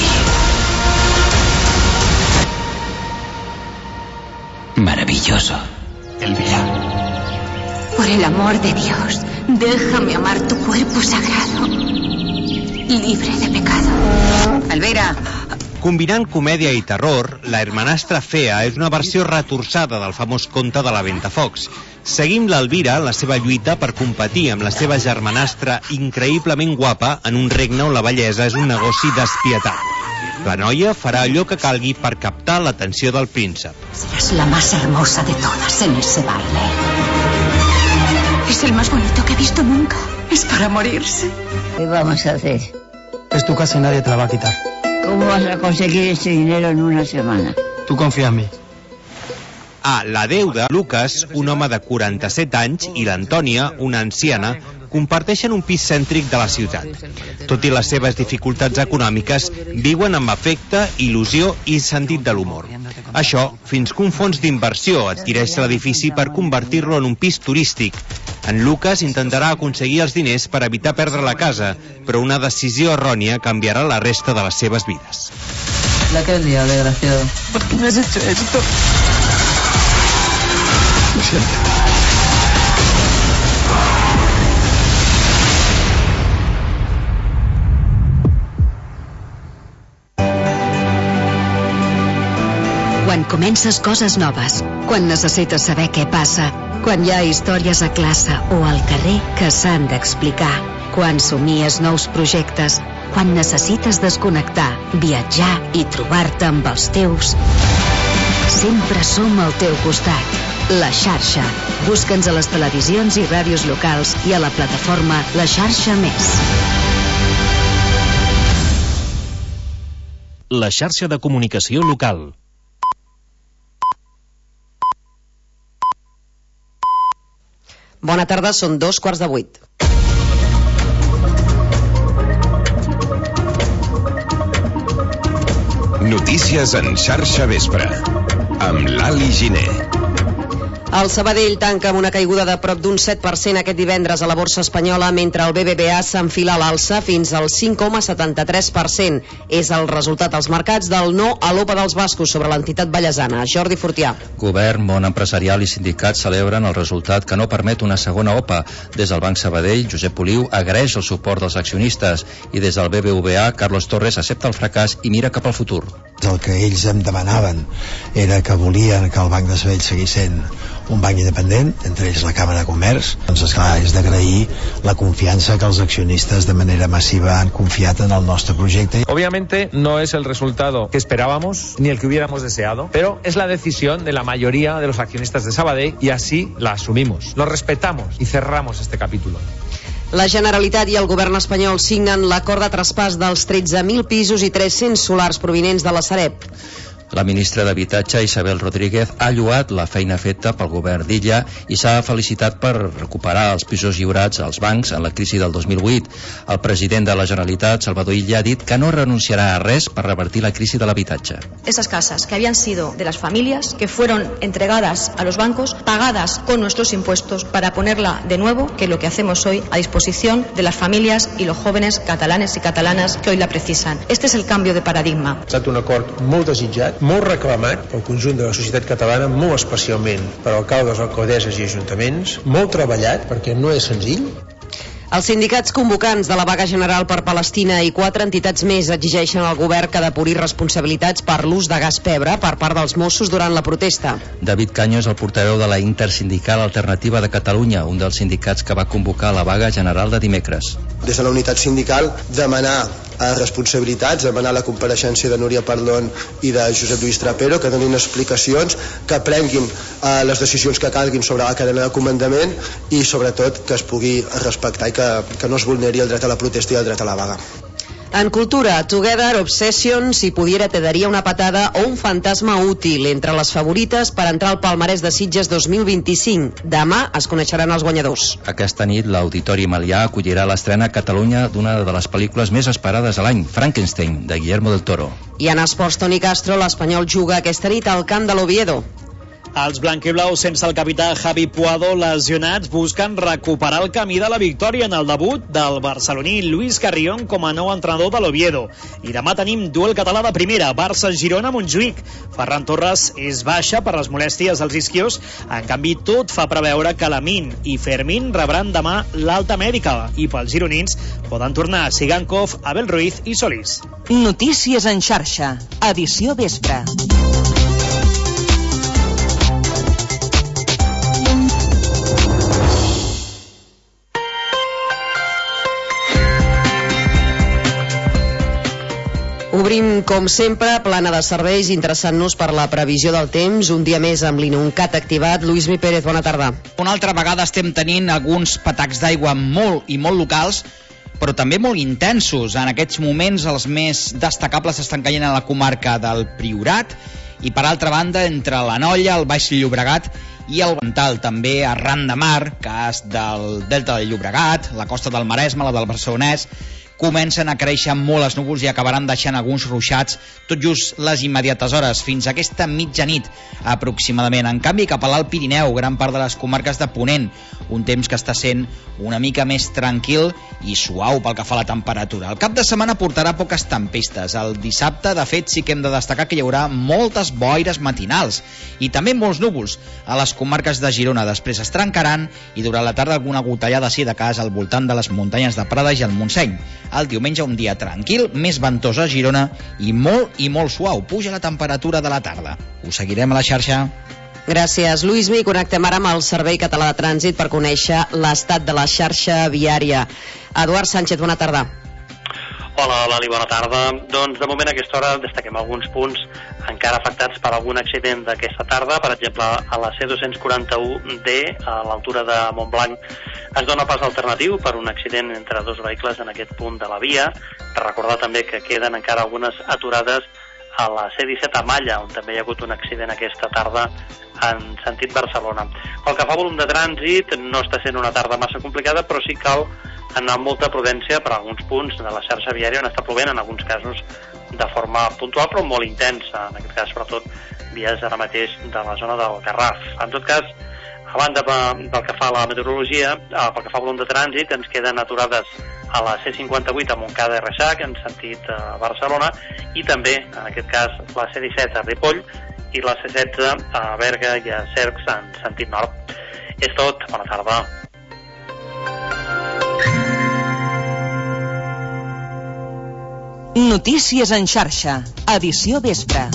maravilloso. Elvira. Por el amor de Dios, déjame amar tu cuerpo sagrado, libre de pecado. Elvira. Combinant comèdia i terror, La hermanastra fea és una versió retorçada del famós conte de la Ventafocs. Seguim l'Elvira en la seva lluita per competir amb la seva germanastra increïblement guapa en un regne on la bellesa és un negoci despietat. La noia farà allò que calgui per captar l'atenció del príncep. Serás la más hermosa de todas en ese baile. Es el más bonito que he visto nunca. Es para morirse. ¿Qué vamos a hacer? Es tu casa y nadie te la va a quitar. ¿Cómo vas a conseguir ese dinero en una semana? Tú confía en mí. A La deuda, Lucas, un home de 47 anys, i l'Antònia, una anciana, comparteixen un pis cèntric de la ciutat. Tot i les seves dificultats econòmiques, viuen amb afecte, il·lusió i sentit de l'humor. Això fins que un fons d'inversió adquireix l'edifici per convertir-lo en un pis turístic. En Lucas intentarà aconseguir els diners per evitar perdre la casa, però una decisió errònia canviarà la resta de les seves vides. La que el día, desgraciado. ¿Por qué me has hecho esto? Lo siento. Quan comences coses noves, quan necessites saber què passa, Quan hi ha històries a classe o al carrer que s'han d'explicar. Quan somies nous projectes. Quan necessites desconnectar, viatjar i trobar-te amb els teus. Sempre som al teu costat. La Xarxa. Busca'ns a les televisions i ràdios locals i a la plataforma La Xarxa Més. La xarxa de comunicació local. Bona tarda, són 7:45. Notícies en xarxa vespre, amb l'Ali Giner. El Sabadell tanca amb una caiguda de prop d'un 7% aquest divendres a la borsa espanyola, mentre el BBVA s'enfila a l'alça fins al 5,73%. És el resultat als mercats del no a l'OPA dels bascos sobre l'entitat ballesana. Jordi Fortià. Govern, món empresarial i sindicats celebren el resultat que no permet una segona OPA. Des del Banc Sabadell, Josep Oliu agraeix el suport dels accionistes i des del BBVA, Carlos Torres accepta el fracàs i mira cap al futur. El que ells em demanaven era que volien que el Banc de Sabadell seguís sent un banc independent, entre ells la Càmera de Comerç. Doncs esclar, és d'agrair la confianza que els accionistas de manera masiva han confiat en el nostre projecte. Obviamente no es el resultado que esperábamos ni el que hubiéramos deseado, pero es la decisión de la mayoría de los accionistas de Sabadell y así la asumimos. Lo respetamos y cerramos este capítulo. La Generalitat i el govern espanyol signen l'acord de traspàs dels 13.000 pisos i 300 solars provinents de la Sareb. La ministra d'Habitatge, Isabel Rodríguez, ha lloat la feina feta pel govern d'Illa i s'ha felicitat per recuperar els pisos lliurats als bancs en la crisi del 2008. El president de la Generalitat, Salvador Illa, ha dit que no renunciarà a res per revertir la crisi de l'habitatge. Esas casas que habían sido de las familias, que fueron entregadas a los bancos, pagadas con nuestros impuestos para ponerla de nuevo, que es lo que hacemos hoy, a disposición de las familias y los jóvenes catalanes y catalanas que hoy la precisan. Este es el cambio de paradigma. Ha estat un acord molt desitjat, molt reclamat pel conjunt de la societat catalana, molt especialment per alcaldes, alcaldesses i ajuntaments, molt treballat perquè no és senzill. Els sindicats convocants de la vaga general per Palestina i 4 entitats més exigeixen al govern que depuri responsabilitats per l'ús de gas pebre per part dels Mossos durant la protesta. David Caño és el portaveu de la Intersindical Alternativa de Catalunya, un dels sindicats que va convocar la vaga general de dimecres. Des de la unitat sindical demanar responsabilitats, demanar la compareixença de Núria Parlon i de Josep Lluís Trapero, que donin explicacions, que prenguin les decisions que calguin sobre la cadena de comandament i sobretot que es pugui respectar i que no es vulneri el dret a la protesta i el dret a la vaga. En cultura, Together, Obsession, Si pudiera te daria una patada o Un fantasma útil, entre les favorites per entrar al palmarès de Sitges 2025. Demà es coneixeran els guanyadors. Aquesta nit l'Auditori Melià acollirà l'estrena a Catalunya d'una de les pel·lícules més esperades a l'any, Frankenstein, de Guillermo del Toro. I en esports, Toni Castro, l'Espanyol juga aquesta nit al camp de l'Oviedo. Els blanquiblaus, sense el capità Javi Puado lesionats, busquen recuperar el camí de la victòria en el debut del barceloní Luis Carrión com a nou entrenador de l'Oviedo. I demà tenim duel català de primera, Barça-Girona-Montjuïc. Ferran Torres és baixa per les molèsties als isquios. En canvi, tot fa preveure que Lamine i Fermín rebran demà l'alta mèdica i pels gironins poden tornar Sigankov, Abel Ruiz i Solís. Notícies en xarxa, edició vespre. Obrim, com sempre, plana de serveis, interessant-nos per la previsió del temps. Un dia més amb l'Inuncat activat. Lluís Mi Pérez, bona tarda. Una altra vegada estem tenint alguns patacs d'aigua molt i molt locals, però també molt intensos. En aquests moments els més destacables estan caient a la comarca del Priorat i, per altra banda, entre l'Anoia, el Baix Llobregat i el Vental, també arran de mar, cas del Delta del Llobregat, la costa del Maresme, la del Barcelonès, comencen a créixer molt els núvols i acabaran deixant alguns ruixats tot just les immediates hores, fins a aquesta mitjanit aproximadament. En canvi, cap a l'Alt Pirineu, gran part de les comarques de Ponent, un temps que està sent una mica més tranquil i suau pel que fa a la temperatura. El cap de setmana portarà poques tempestes. El dissabte, de fet, sí que hem de destacar que hi haurà moltes boires matinals i també molts núvols a les comarques de Girona. Després es trencaran i durant la tarda alguna gotellada, si de cas, al voltant de les muntanyes de Prada i el Montseny. El diumenge un dia tranquil, més ventós a Girona i molt suau. Puja la temperatura de la tarda. Us seguirem a la xarxa. Gràcies, Luismi. Connectem ara amb el Servei Català de Trànsit per conèixer l'estat de la xarxa viària. Eduard Sánchez, bona tarda. Hola, Lali, bona tarda. Doncs de moment a aquesta hora destaquem alguns punts encara afectats per algun accident d'aquesta tarda. Per exemple, a la C241D, a l'altura de Montblanc, es dona pas alternatiu per un accident entre dos vehicles en aquest punt de la via. Recordar també que queden encara algunes aturades a la C17 a Malla, on també hi ha hagut un accident aquesta tarda en sentit Barcelona. Pel que fa a volum de trànsit, no està sent una tarda massa complicada, però sí cal anar amb molta prudència per alguns punts de la xarxa viària on està plovent, en alguns casos de forma puntual però molt intensa, en aquest cas sobretot vies ara mateix de la zona del Garraf. En tot cas, a banda pel que fa a la meteorologia, pel que fa a volum de trànsit, ens queden aturades a la C58 a Montcada i Reixac en sentit Barcelona, i també, en aquest cas, la C17 a Ripoll i la C16 a Berga i a Cercs en sentit nord. És tot, bona tarda. Notícies en xarxa, edició vespre.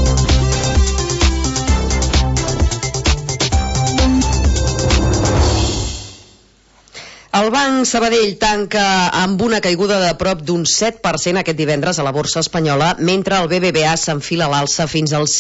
El Banc Sabadell tanca amb una caiguda de prop d'un 7% aquest divendres a la borsa espanyola, mentre el BBVA s'enfila a l'alça fins al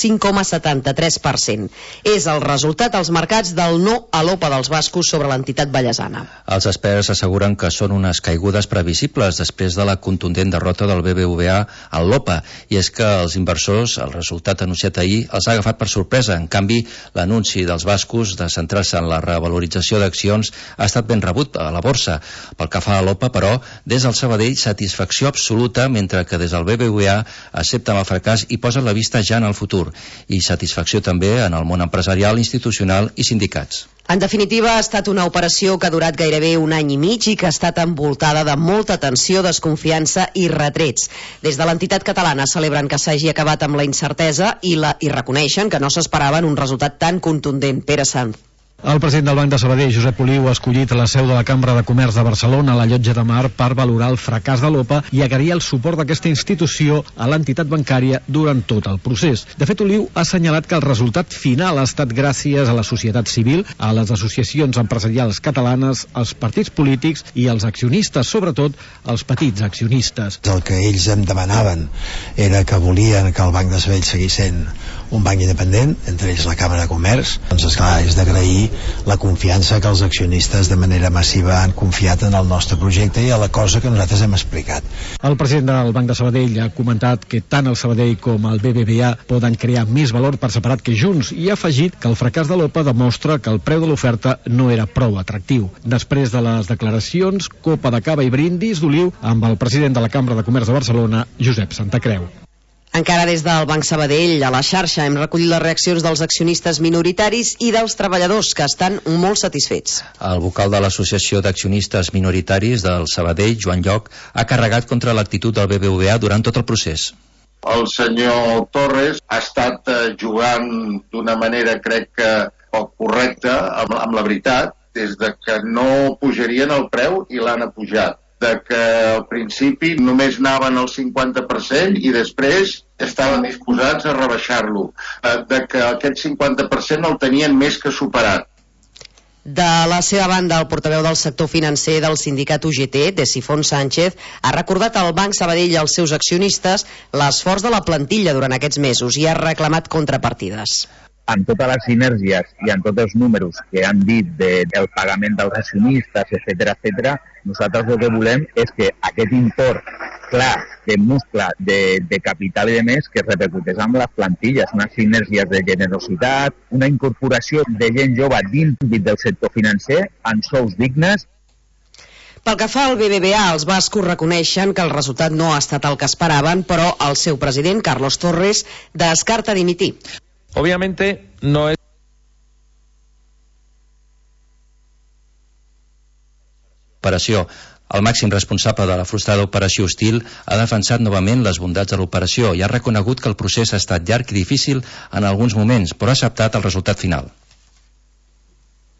5,73%. És el resultat als mercats del no a l'OPA dels bascos sobre l'entitat ballesana. Els experts asseguren que són unes caigudes previsibles després de la contundent derrota del BBVA al l'OPA, i és que els inversors, el resultat anunciat ahir, els ha agafat per sorpresa. En canvi, l'anunci dels bascos de centrar-se en la revalorització d'accions ha estat ben rebut a la borsa. Pel que fa a l'OPA, però, des del Sabadell satisfacció absoluta, mentre que des del BBVA accepten el fracàs i posen la vista ja en el futur. I satisfacció també en el món empresarial, institucional i sindicats. En definitiva, ha estat una operació que ha durat gairebé un any i mig i que ha estat envoltada de molta tensió, desconfiança i retrets. Des de l'entitat catalana celebren que s'hagi acabat amb la incertesa i reconeixen que no s'esperaven un resultat tan contundent. Pere Sanz. El president del Banc de Sabadell, Josep Oliu, ha escollit la seu de la Cambra de Comerç de Barcelona, a la Llotja de Mar, per valorar el fracàs de l'OPA i agrair el suport d'aquesta institució a l'entitat bancària durant tot el procés. De fet, Oliu ha assenyalat que el resultat final ha estat gràcies a la societat civil, a les associacions empresarials catalanes, als partits polítics i als accionistes, sobretot als petits accionistes. El que ells em demanaven era que volien que el Banc de Sabadell seguís sent un banc independent, entre ells la Cambra de Comerç. Doncs esclar, és d'agrair la confiança que els accionistes de manera massiva han confiat en el nostre projecte i a la cosa que nosaltres hem explicat. El president del Banc de Sabadell ha comentat que tant el Sabadell com el BBVA poden crear més valor per separat que junts, i ha afegit que el fracàs de l'OPA demostra que el preu de l'oferta no era prou atractiu. Després de les declaracions, copa de cava i brindis d'Oliu amb el president de la Cambra de Comerç de Barcelona, Josep Santacreu. Encara des del Banc Sabadell, a la xarxa, hem recollit les reaccions dels accionistes minoritaris i dels treballadors, que estan molt satisfets. El vocal de l'Associació d'Accionistes Minoritaris del Sabadell, Joan Lloc, ha carregat contra l'actitud del BBVA durant tot el procés. El senyor Torres ha estat jugant d'una manera, crec que poc correcta, amb la veritat, des de que no pujarien el preu i l'han apujat, de que al principi només anaven al 50% i després estaven disposats a rebaixar-lo, de que aquest 50% el tenien més que superat. De la seva banda, el portaveu del sector financer del sindicat UGT, Desifón Sánchez, ha recordat al Banc Sabadell i als seus accionistes l'esforç de la plantilla durant aquests mesos i ha reclamat contrapartides. Amb totes les sinergies i amb tots els números que han dit del pagament dels accionistes, etc., nosaltres el que volem és que aquest import clar de muscle, de capital i de més, que repercuteix amb les plantilles, unes sinergies de generositat, una incorporació de gent jove dins del sector financer amb sous dignes. Pel que fa al BBVA, els bascos reconeixen que el resultat no ha estat el que esperaven, però el seu president, Carlos Torres, descarta dimitir. Obviamente no es operació. El màxim responsable de la frustrada operació hostil ha defensat novament les bondats de l'operació i ha reconegut que el procés ha estat llarg i difícil en alguns moments, però ha acceptat el resultat final.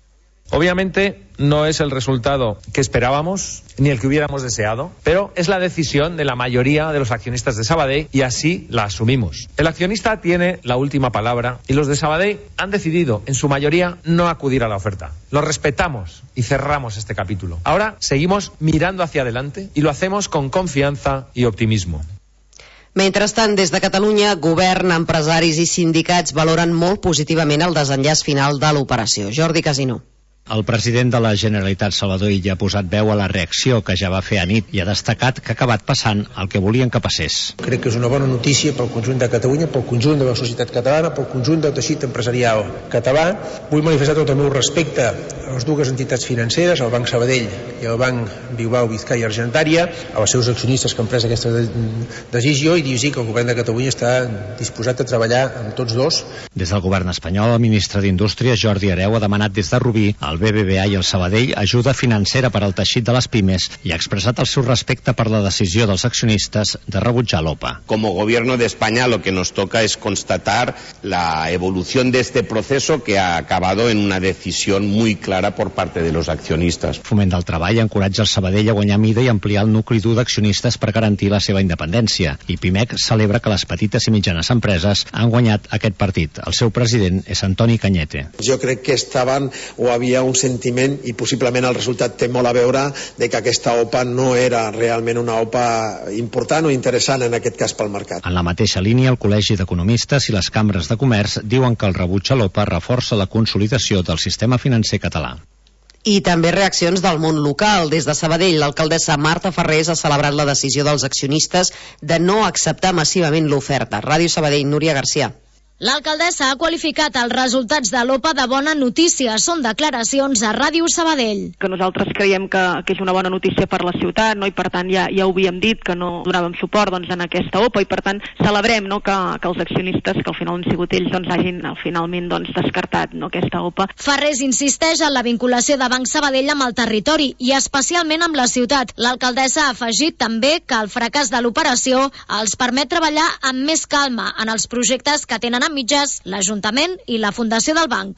Obviamente no es el resultado que esperábamos ni el que hubiéramos deseado, pero es la decisión de la mayoría de los accionistas de Sabadell y así la asumimos. El accionista tiene la última palabra y los de Sabadell han decidido, en su mayoría, no acudir a la oferta. Lo respetamos y cerramos este capítulo. Ahora seguimos mirando hacia adelante y lo hacemos con confianza y optimismo. Mentrestant, des de Catalunya, govern, empresaris i sindicats valoren molt positivament el desenllaç final de l'operació. Jordi Casino. El president de la Generalitat, Salvador Illa, ha posat veu a la reacció que ja va fer a nit i ha destacat que ha acabat passant el que volien que passés. Crec que és una bona notícia pel conjunt de Catalunya, pel conjunt de la societat catalana, pel conjunt del teixit empresarial català. Vull manifestar tot el meu respecte a les dues entitats financeres, el Banc Sabadell i el Banc Bilbao Vizcaya Argentària, als seus accionistes que han pres aquesta decisió i dir que el govern de Catalunya està disposat a treballar amb tots dos. Des del govern espanyol, el ministre d'Indústria, Jordi Hereu, ha demanat des de Rubí al BBVA i el Sabadell ajuda financera per al teixit de les pimes i ha expressat el seu respecte per la decisió dels accionistes de rebutjar l'OPA. Como gobierno de España lo que nos toca es constatar la evolución de este proceso que ha acabado en una decisión muy clara por parte de los accionistas. Foment del Treball encoratja el Sabadell a guanyar mida i ampliar el nucli dur d'accionistes per garantir la seva independència i Pimec celebra que les petites i mitjanes empreses han guanyat aquest partit. El seu president és Antoni Cañete. Jo crec que estaven o havia un sentiment, i possiblement el resultat té molt a veure, de que aquesta OPA no era realment una OPA important o interessant en aquest cas pel mercat. En la mateixa línia, el Col·legi d'Economistes i les cambres de comerç diuen que el rebuig a l'OPA reforça la consolidació del sistema financer català. I també reaccions del món local. Des de Sabadell, l'alcaldessa Marta Ferrés ha celebrat la decisió dels accionistes de no acceptar massivament l'oferta. Ràdio Sabadell, Núria Garcia. L'alcaldessa ha qualificat els resultats de l'OPA de bona notícia. Són declaracions a Ràdio Sabadell. Que nosaltres creiem que és una bona notícia per la ciutat, no? I per tant ja ho havíem dit que no donàvem suport en aquesta OPA i per tant celebrem que els accionistes, que al final han sigut ells, hagin finalment descartat aquesta OPA. Ferrés insisteix en la vinculació de Banc Sabadell amb el territori i especialment amb la ciutat. L'alcaldessa ha afegit també que el fracàs de l'operació els permet treballar amb més calma en els projectes que tenen mitges, l'Ajuntament i la Fundació del Banc.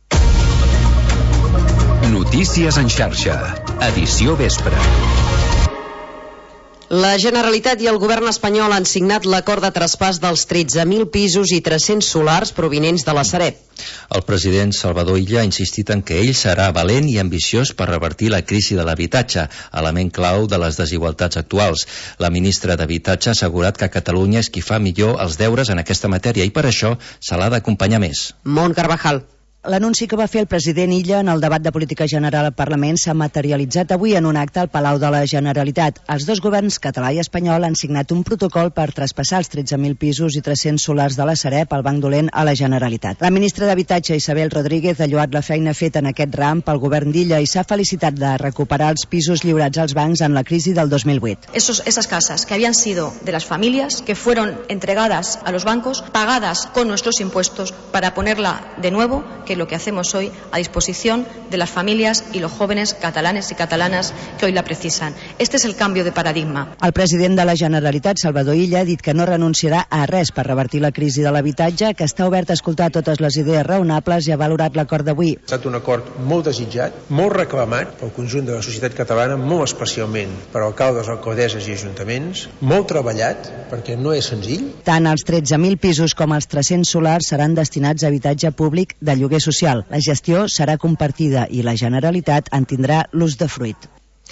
Notícies en xarxa, edició vespre. La Generalitat i el govern espanyol han signat l'acord de traspàs dels 13.000 pisos i 300 solars provinents de la Sareb. El president Salvador Illa ha insistit en que ell serà valent i ambiciós per revertir la crisi de l'habitatge, element clau de les desigualtats actuals. La ministra d'Habitatge ha assegurat que Catalunya és qui fa millor els deures en aquesta matèria i per això se l'ha d'acompanyar més. Mont Carvajal. L'anunci que va fer el president Illa en el debat de política general al Parlament s'ha materialitzat avui en un acte al Palau de la Generalitat. Els dos governs català i espanyol han signat un protocol per traspassar els 13.000 pisos i 300 solars de la Sareb al Banc Dolent a la Generalitat. La ministra d'Habitatge, Isabel Rodríguez, ha lloat la feina feta en aquest ram pel govern d'Illa i s'ha felicitat de recuperar els pisos lliurats als bancs en la crisi del 2008. Esas casas que habían sido de las familias, que fueron entregadas a los bancos, pagadas con nuestros impuestos para ponerla de nuevo, que lo que hacemos hoy a disposición de las familias y los jóvenes catalanes y catalanas que hoy la precisan. Este es el cambio de paradigma. El president de la Generalitat, Salvador Illa, ha dit que no renunciarà a res per revertir la crisi de l'habitatge, que està obert a escoltar totes les idees raonables i ha valorat l'acord d'avui. Ha estat un acord molt desitjat, molt reclamat pel conjunt de la societat catalana, molt especialment per alcaldes, alcaldesses i ajuntaments, molt treballat, perquè no és senzill. Tant els 13.000 pisos com els 300 solars seran destinats a habitatge públic de lloguer social. La gestió serà compartida i la Generalitat en tindrà l'usdefruit.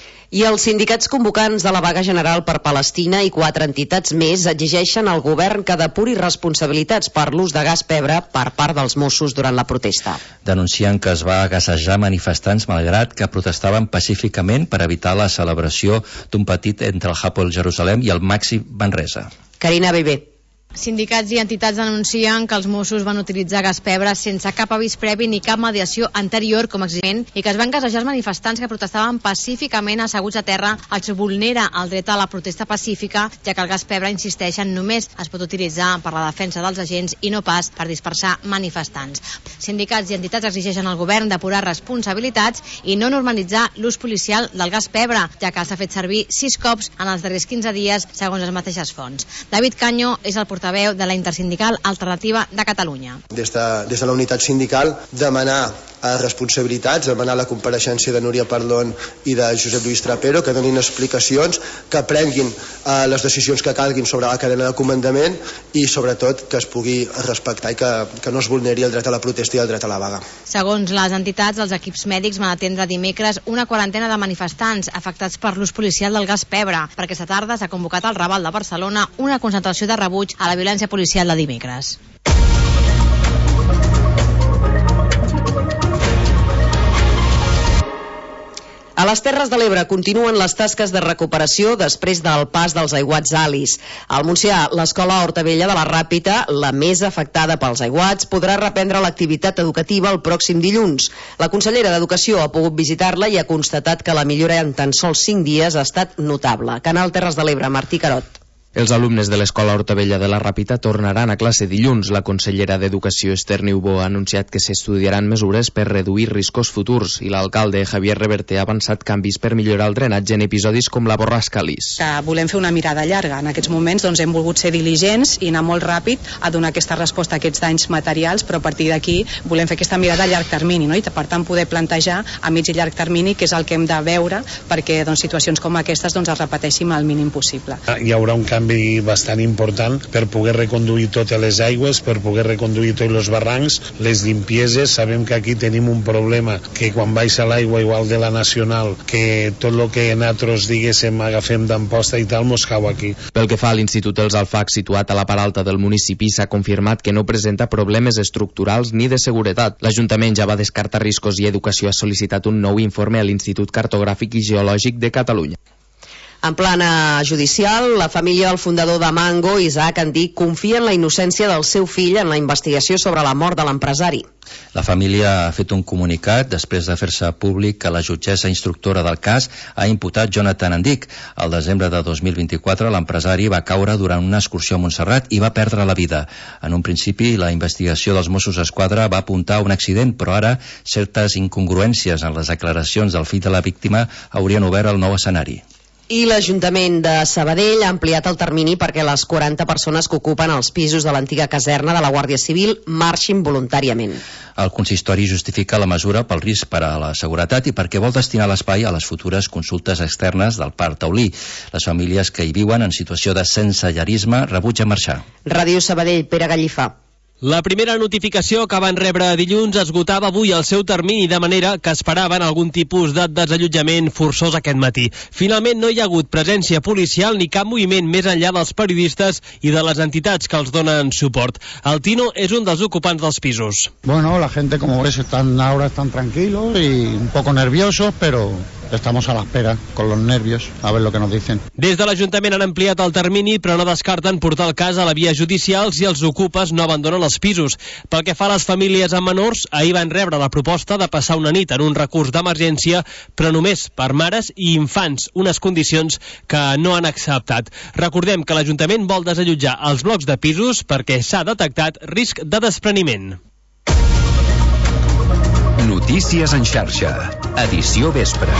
I els sindicats convocants de la vaga general per Palestina i 4 entitats més exigeixen al govern que depuri responsabilitats per l'ús de gas pebre per part dels Mossos durant la protesta. Denuncien que es va gassejar manifestants malgrat que protestaven pacíficament per evitar la celebració d'un partit entre el Hapoel Jerusalem i el Maccabi Manresa. Carina Bebé. Sindicats i entitats denuncien que els Mossos van utilitzar gas pebre sense cap avís previ ni cap mediació anterior com a exigent i que es van gassejar els manifestants que protestaven pacíficament asseguts a terra, el que vulnera el dret a la protesta pacífica, ja que el gas pebre, insisteixen, només es pot utilitzar per la defensa dels agents i no pas per dispersar manifestants. Sindicats i entitats exigeixen al govern depurar responsabilitats i no normalitzar l'ús policial del gas pebre, ja que s'ha fet servir 6 cops en els darrers 15 dies, segons les mateixes fonts. David Caño és el portaveu de la Intersindical Alternativa de Catalunya. Des de la unitat sindical demanar responsabilitats, demanar la compareixença de Núria Parlon i de Josep Lluís Trapero, que donin explicacions, que prenguin les decisions que calguin sobre la cadena de comandament i sobretot que es pugui respectar i que no es vulneri el dret a la protesta i el dret a la vaga. Segons les entitats, els equips mèdics van atendre dimecres una quarantena de manifestants afectats per l'ús policial del gas pebre. Per aquesta tarda s'ha convocat al Raval de Barcelona una concentració de rebuig a la violència policial de dimecres. A les Terres de l'Ebre continuen les tasques de recuperació després del pas dels aiguats Alice. Al Montsià, l'escola Hortavella de la Ràpita, la més afectada pels aiguats, podrà reprendre l'activitat educativa el pròxim dilluns. La consellera d'Educació ha pogut visitar-la i ha constatat que la millora en tan sols 5 dies ha estat notable. Canal Terres de l'Ebre, Martí Carot. Els alumnes de l'Escola Hortavella de la Ràpita tornaran a classe dilluns. La consellera d'Educació, Esther Niubó, ha anunciat que s'estudiaran mesures per reduir riscos futurs i l'alcalde, Javier Reverte, ha avançat canvis per millorar el drenatge en episodis com la borrasca Alice. Que volem fer una mirada llarga. En aquests moments hem volgut ser diligents i anar molt ràpid a donar aquesta resposta a aquests danys materials, però a partir d'aquí volem fer aquesta mirada a llarg termini, no? I per tant poder plantejar a mig i llarg termini què és el que hem de veure perquè situacions com aquestes es repeteixin al mínim possible. Hi haurà un canvi bastant important per poder reconduir totes les aigües, per poder reconduir tots els barrancs, les limpieses. Sabem que aquí tenim un problema que quan baixa l'aigua igual de la Nacional, que tot el que nosaltres diguéssim agafem d'Amposta i tal mos cau aquí. Pel que fa a l'Institut Els Alfacs, situat a la part alta del municipi, s'ha confirmat que no presenta problemes estructurals ni de seguretat. L'Ajuntament ja va descartar riscos i Educació ha sol·licitat un nou informe a l'Institut Cartogràfic i Geològic de Catalunya. En plana judicial, la família del fundador de Mango, Isaac Andic, confia en la innocència del seu fill en la investigació sobre la mort de l'empresari. La família ha fet un comunicat després de fer-se públic que la jutgessa instructora del cas ha imputat Jonathan Andic. Al desembre de 2024, l'empresari va caure durant una excursió a Montserrat i va perdre la vida. En un principi, la investigació dels Mossos d'Esquadra va apuntar a un accident, però ara certes incongruències en les declaracions del fill de la víctima haurien obert el nou escenari. I l'Ajuntament de Sabadell ha ampliat el termini perquè les 40 persones que ocupen els pisos de l'antiga caserna de la Guàrdia Civil marxin voluntàriament. El consistori justifica la mesura pel risc per a la seguretat i perquè vol destinar l'espai a les futures consultes externes del Parc Taulí. Les famílies que hi viuen en situació de sensellarisme rebutgen marxar. Ràdio Sabadell, Pere Gallifà. La primera notificació que van rebre dilluns esgotava avui el seu termini, de manera que esperaven algun tipus de desallotjament forçós aquest matí. Finalment no hi ha hagut presència policial ni cap moviment més enllà dels periodistes i de les entitats que els donen suport. El Tino és un dels ocupants dels pisos. Bueno, la gente, como ves, ahora están tranquilos y un poco nerviosos, pero estamos a la espera con los nervios a ver lo que nos dicen. Des de l'Ajuntament han ampliat el termini, però no descarten portar el cas a la via judicial si els ocupes no abandonen els pisos. Pel que fa a les famílies amb menors, ahir van rebre la proposta de passar una nit en un recurs d'emergència, però només per mares i infants, unes condicions que no han acceptat. Recordem que l'Ajuntament vol desallotjar els blocs de pisos perquè s'ha detectat risc de despreniment. Notícies en xarxa, edició vespre.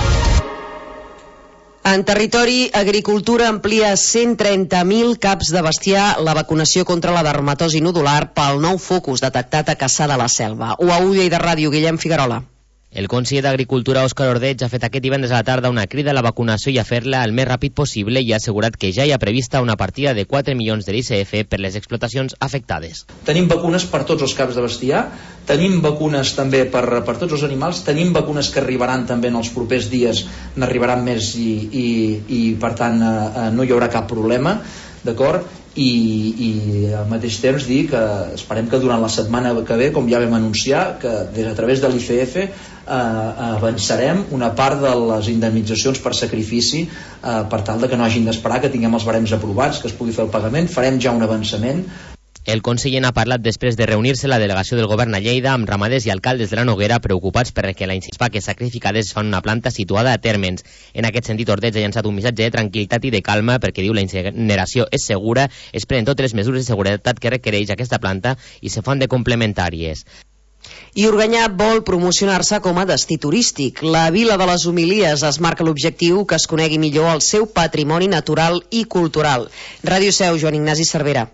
En territori, Agricultura amplia 130.000 caps de bestiar la vacunació contra la dermatosi nodular pel nou focus detectat a Cassà de la Selva. UAU Lleida Ràdio, Guillem Figuerola. El conseller d'Agricultura, Òscar Ordeig, ha fet aquest divendres a la tarda una crida a la vacunació i a fer-la el més ràpid possible i ha assegurat que ja hi ha prevista una partida de 4 milions de l'ICF per les explotacions afectades. Tenim vacunes per tots els caps de bestiar, tenim vacunes també per tots els animals, tenim vacunes que arribaran també en els propers dies, n'arribaran més i per tant no hi haurà cap problema, d'acord? I al mateix temps dir que esperem que durant la setmana que ve, com ja vam anunciar, que a través de l'ICF avançarem una part de les indemnitzacions per sacrifici per tal de que no hagin d'esperar que tinguem els barems aprovats, que es pugui fer el pagament. Farem ja un avançament. El conseller n'ha parlat després de reunir-se la delegació del govern a Lleida amb ramaders i alcaldes de la Noguera preocupats perquè les vaques sacrificades es fan una planta situada a Térmens. En aquest sentit, Ordeig ha llançat un missatge de tranquil·litat i de calma perquè diu la incineració és segura, es prenen totes les mesures de seguretat que requereix aquesta planta i se fan de complementàries. I Organyà vol promocionar-se com a destí turístic. La Vila de les Homilies es marca l'objectiu que es conegui millor el seu patrimoni natural i cultural. Ràdio Seu, Joan Ignasi Cervera.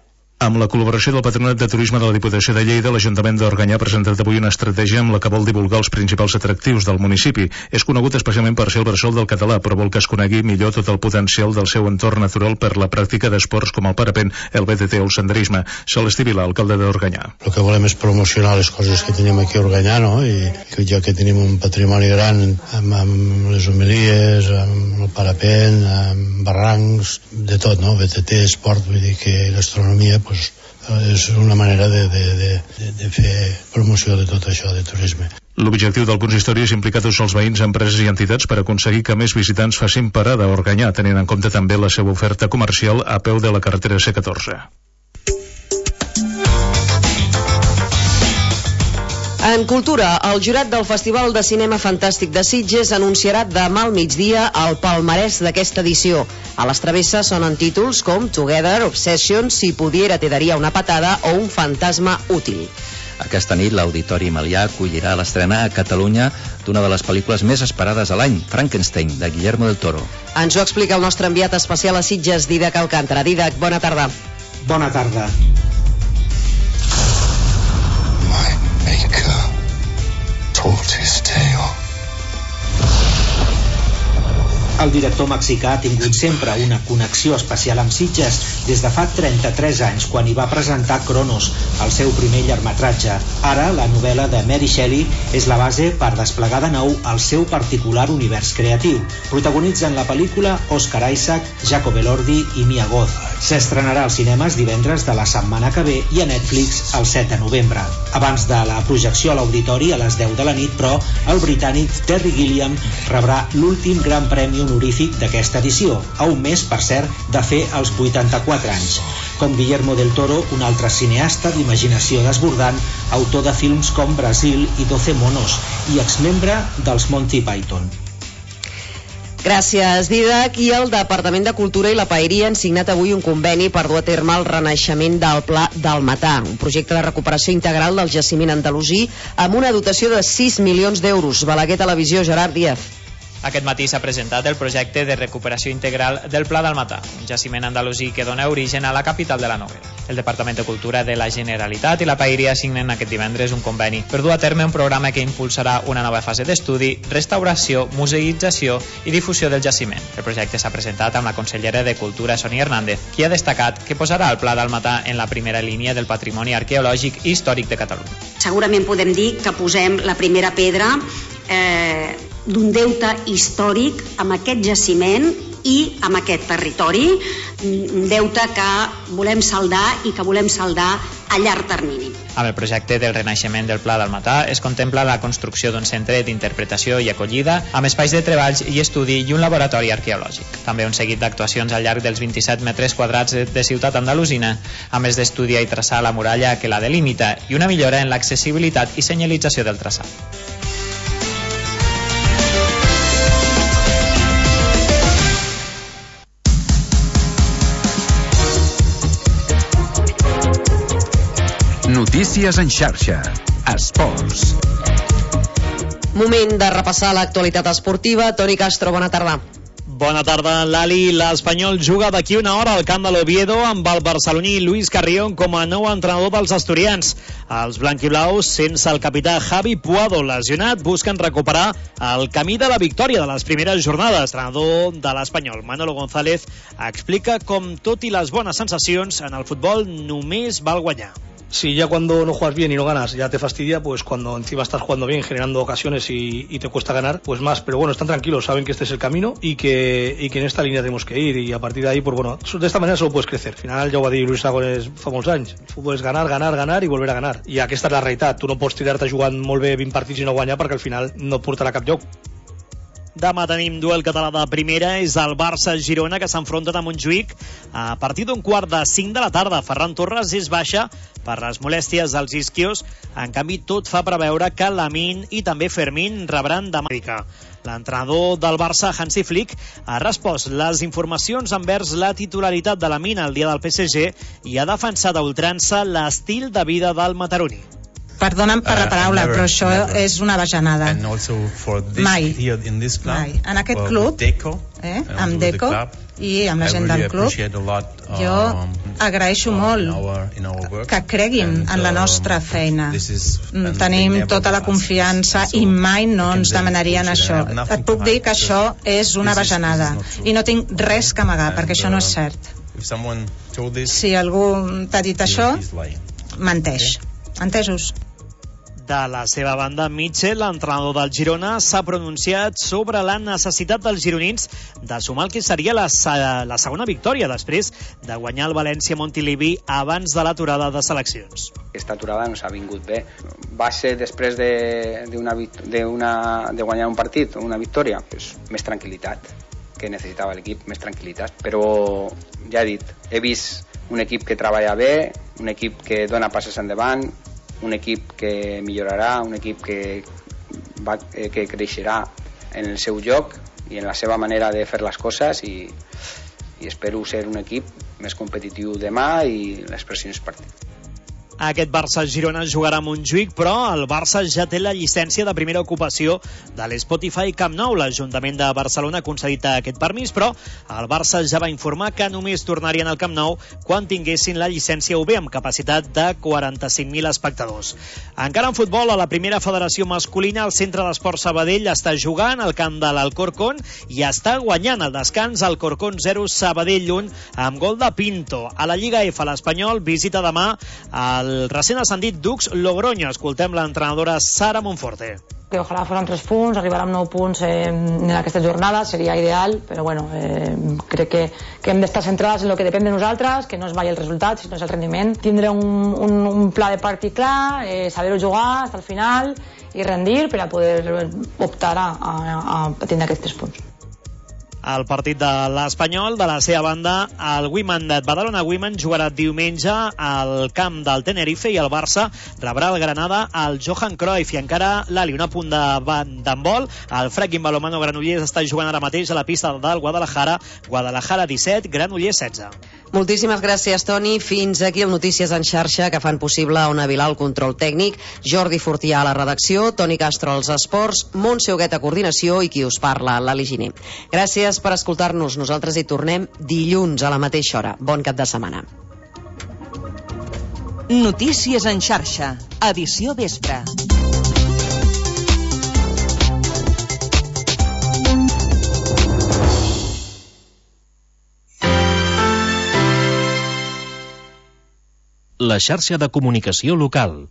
Amb la col·laboració del Patronat de Turisme de la Diputació de Lleida, l'Ajuntament d'Organyà ha presentat avui una estratègia amb la que vol divulgar els principals atractius del municipi. És conegut especialment per ser el bressol del català, però vol que es conegui millor tot el potencial del seu entorn natural per la pràctica d'esports com el parapent, el BTT o el senderisme. Celestí Vila, alcalde d'Organyà. El que volem és promocionar les coses que tenim aquí a Organyà, no? I ja que tenim un patrimoni gran amb les homilies, amb el parapent, amb barrancs, de tot, no? BTT, esport, vull dir que gastronomia, pues, és una manera de fer promoció de tot això, de turisme. L'objectiu del consistori és implicar tots els veïns, empreses i entitats per aconseguir que més visitants facin parada a Organyà, tenint en compte també la seva oferta comercial a peu de la carretera C14. En cultura, el jurat del Festival de Cinema Fantàstic de Sitges anunciarà demà al migdia el palmarès d'aquesta edició. A les travesses sonen títols com Together, Obsession, Si pudiera te daría una patada o Un fantasma útil. Aquesta nit l'Auditori Melià acollirà l'estrena a Catalunya d'una de les pel·lícules més esperades a l'any, Frankenstein, de Guillermo del Toro. Ens ho explica el nostre enviat especial a Sitges, Didac Alcántara. Didac, bona tarda. Bona tarda. El director mexicà ha tingut sempre una connexió especial amb Sitges des de fa 33 anys, quan hi va presentar Cronos, el seu primer llargmetratge. Ara, la novel·la de Mary Shelley és la base per desplegar de nou el seu particular univers creatiu. Protagonitzen la pel·lícula Oscar Isaac, Jacob Elordi i Mia Goth. S'estrenarà als cinemes divendres de la setmana que ve i a Netflix el 7 de novembre. Abans de la projecció a l'auditori a les 10 de la nit, però, el britànic Terry Gilliam rebrà l'últim gran premi honorífic d'aquesta edició, a un mes, per cert, de fer els 84 anys. Com Guillermo del Toro, un altre cineasta d'imaginació desbordant, autor de films com Brasil i 12 monos, i exmembre dels Monty Python. Gràcies, Didac. I el Departament de Cultura i la Paeria han signat avui un conveni per dur a terme el renaixement del Pla del Matà, un projecte de recuperació integral del jaciment andalusí amb una dotació de 6 milions d'euros. Balaguer Televisió, Gerard Díaz. Aquest matí s'ha presentat el projecte de recuperació integral del Pla del Matà, un jaciment andalusí que dona origen a la capital de la Noguera. El Departament de Cultura de la Generalitat i la Paeria signen aquest divendres un conveni per dur a terme un programa que impulsarà una nova fase d'estudi, restauració, museïtzació i difusió del jaciment. El projecte s'ha presentat amb la consellera de Cultura, Sonia Hernández, qui ha destacat que posarà el Pla del Matà en la primera línia del patrimoni arqueològic i històric de Catalunya. Segurament podem dir que posem la primera pedra d'un deute històric amb aquest jaciment i amb aquest territori, un deute que volem saldar i que volem saldar a llarg termini. Amb el projecte del renaixement del Pla del Matà es contempla la construcció d'un centre d'interpretació i acollida amb espais de treballs i estudi i un laboratori arqueològic. També un seguit d'actuacions al llarg dels 27 metres quadrats de ciutat andalusina, a més d'estudiar i traçar la muralla que la delimita i una millora en l'accessibilitat i senyalització del traçat. Notícies en xarxa. Esports. Moment de repassar l'actualitat esportiva. Toni Castro, bona tarda. Bona tarda, Lali. L'Espanyol juga d'aquí una hora al camp de l'Oviedo amb el barceloní Luis Carrión com a nou entrenador dels asturians. Els blanquiblaus, sense el capità Javi Puado lesionat, busquen recuperar el camí de la victòria de les primeres jornades. L'entrenador de l'Espanyol, Manolo González, explica com, tot i les bones sensacions, en el futbol només val guanyar. Si ya cuando no juegas bien y no ganas ya te fastidia, pues cuando encima estás jugando bien, generando ocasiones y te cuesta ganar, pues más. Pero bueno, están tranquilos, saben que este es el camino y que en esta línea tenemos que ir, y a partir de ahí, pues bueno, de esta manera solo puedes crecer. Al final, ja ho va dir Luis Aragonès fa molts anys, el futbol és ganar, ganar, ganar i volver a ganar. I aquesta és la realitat, tu no pots tirar-te jugant molt bé 20 partits i no guanyar, perquè al final no et portarà a cap lloc. Demà tenim duel català de primera, és el Barça-Girona, que s'enfronten a Montjuïc a partir d'un 4:45 de la tarda. Ferran Torres és baixa per les molèsties als isquios. En canvi, tot fa preveure que Lamine i també Fermín rebran demà. L'entrenador del Barça, Hansi Flick, ha respost les informacions envers la titularitat de Lamine el dia del PSG i ha defensat a ultrança l'estil de vida del mataroní. Perdona'm per la paraula, però això és una bajanada. Mai. En aquest club, amb Deco i amb la gent del club, jo agraeixo molt que creguin en la nostra feina. Tenim tota la confiança i mai no ens demanarien això. Et puc dir que això és una bajanada i no tinc res que amagar, perquè això no és cert. Si algú t'ha dit això, menteix. Entesos? De la seva banda, Mitchell, l'entrenador del Girona, s'ha pronunciat sobre la necessitat dels gironins de sumar el que seria la segona victòria després de guanyar el València Montilivi abans de l'aturada de seleccions. Aquesta aturada ens ha vingut bé. Va ser després de guanyar un partit, una victòria, pues, més tranquil·litat, que necessitava l'equip, més tranquil·litat. Però ja he dit, he vist un equip que treballa bé, un equip que dona passes endavant, un equip que millorarà, un equip que creixerà en el seu joc i en la seva manera de fer les coses i espero ser un equip més competitiu demà i les pròxims partits. Aquest Barça-Girona jugarà a Montjuïc, però el Barça ja té la llicència de primera ocupació de l'Spotify Camp Nou. L'Ajuntament de Barcelona ha concedit aquest permís, però el Barça ja va informar que només tornarien al Camp Nou quan tinguessin la llicència UB amb capacitat de 45.000 espectadors. Encara en futbol, a la primera federació masculina, el Centre d'Esport Sabadell està jugant al camp de l'Alcorcón i està guanyant el descans Alcorcón 0, Sabadell 1 amb gol de Pinto. A la Lliga F, l'Espanyol visita demà el recent ascendit Dux Logroño. Escoltem l'entrenadora Sara Monforte. Que ojalà fossin 3 punts, arribar amb 9 punts en aquesta jornada seria ideal, però bueno, crec que hem d'estar centrades en el que depèn de nosaltres, que no és mai el resultat, sinó és el rendiment. Tindre un pla de partit clar, saber-ho jugar fins al final i rendir per a poder optar a tindre aquests 3 punts. El partit de l'Espanyol, de la seva banda, el Badalona Women jugarà diumenge al camp del Tenerife i el Barça rebrà el Granada al Johan Cruyff. I encara l'Ali, un apunt d'handbol. El Frequin Balonmano Granollers està jugant ara mateix a la pista del Guadalajara. Guadalajara 17, Granollers 16. Moltíssimes gràcies, Toni. Fins aquí el Notícies en xarxa, que fan possible Ona Vilà al control tècnic, Jordi Fortià a la redacció, Toni Castro als esports, Montse Huguet a coordinació i qui us parla, Lali Giner. Gràcies per escoltar-nos. Nosaltres hi tornem dilluns a la mateixa hora. Bon cap de setmana. Notícies en xarxa, edició vespre. La xarxa de comunicació local.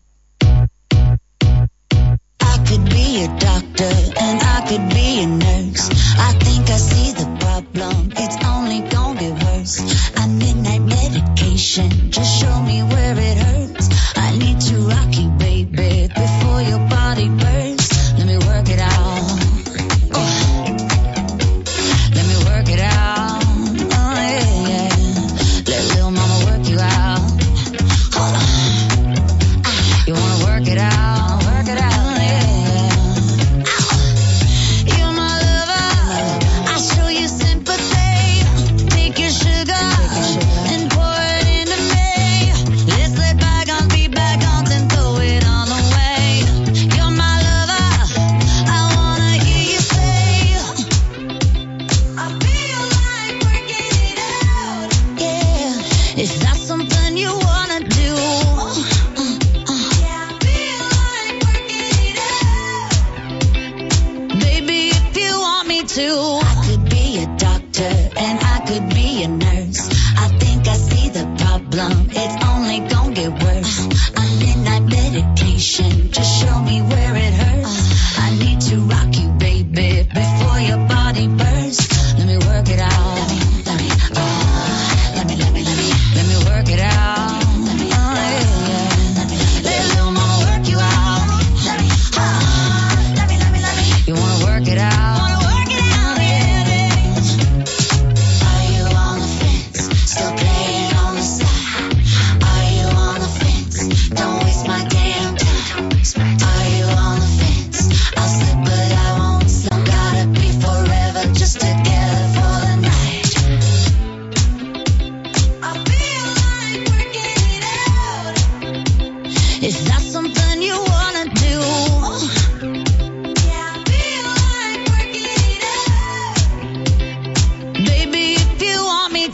I could be a doctor and I could be a nurse. I think I see the problem. It's only gonna get worse. I need night medication. Just show me where it hurts. I need to rock you, baby, before your body bursts. Let me work it out. Let me work it out. Oh yeah, yeah. Let little mama work you out. Hold on. You wanna work it out? Work it out. I could be a doctor and I could be a nurse. I think I see the problem. It's only gonna get worse. I need night medication. Just show me where it hurts. I need to rock you, baby, before your body bursts. Let me work it out. Let me work it out. Let little mama work you out. You wanna work it out?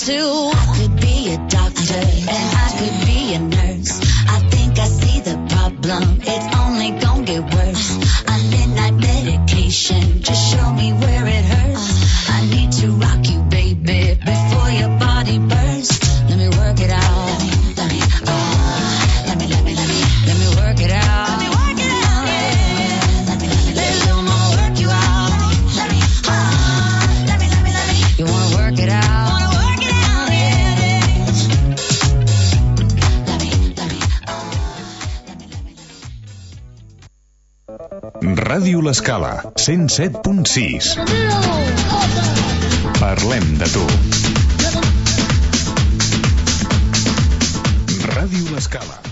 too. I could be a doctor and I could be a nurse. I think I see the problem, it's only gonna get worse. A midnight medication, just show me where it hurts. I need to rock you, baby, before your body bursts. Let me work it out. Let me work it out. Let me work it out. Let little mama work you out. Let me. You wanna work it out? Ràdio L'Escala, 107.6. Parlem de tu. Ràdio L'Escala.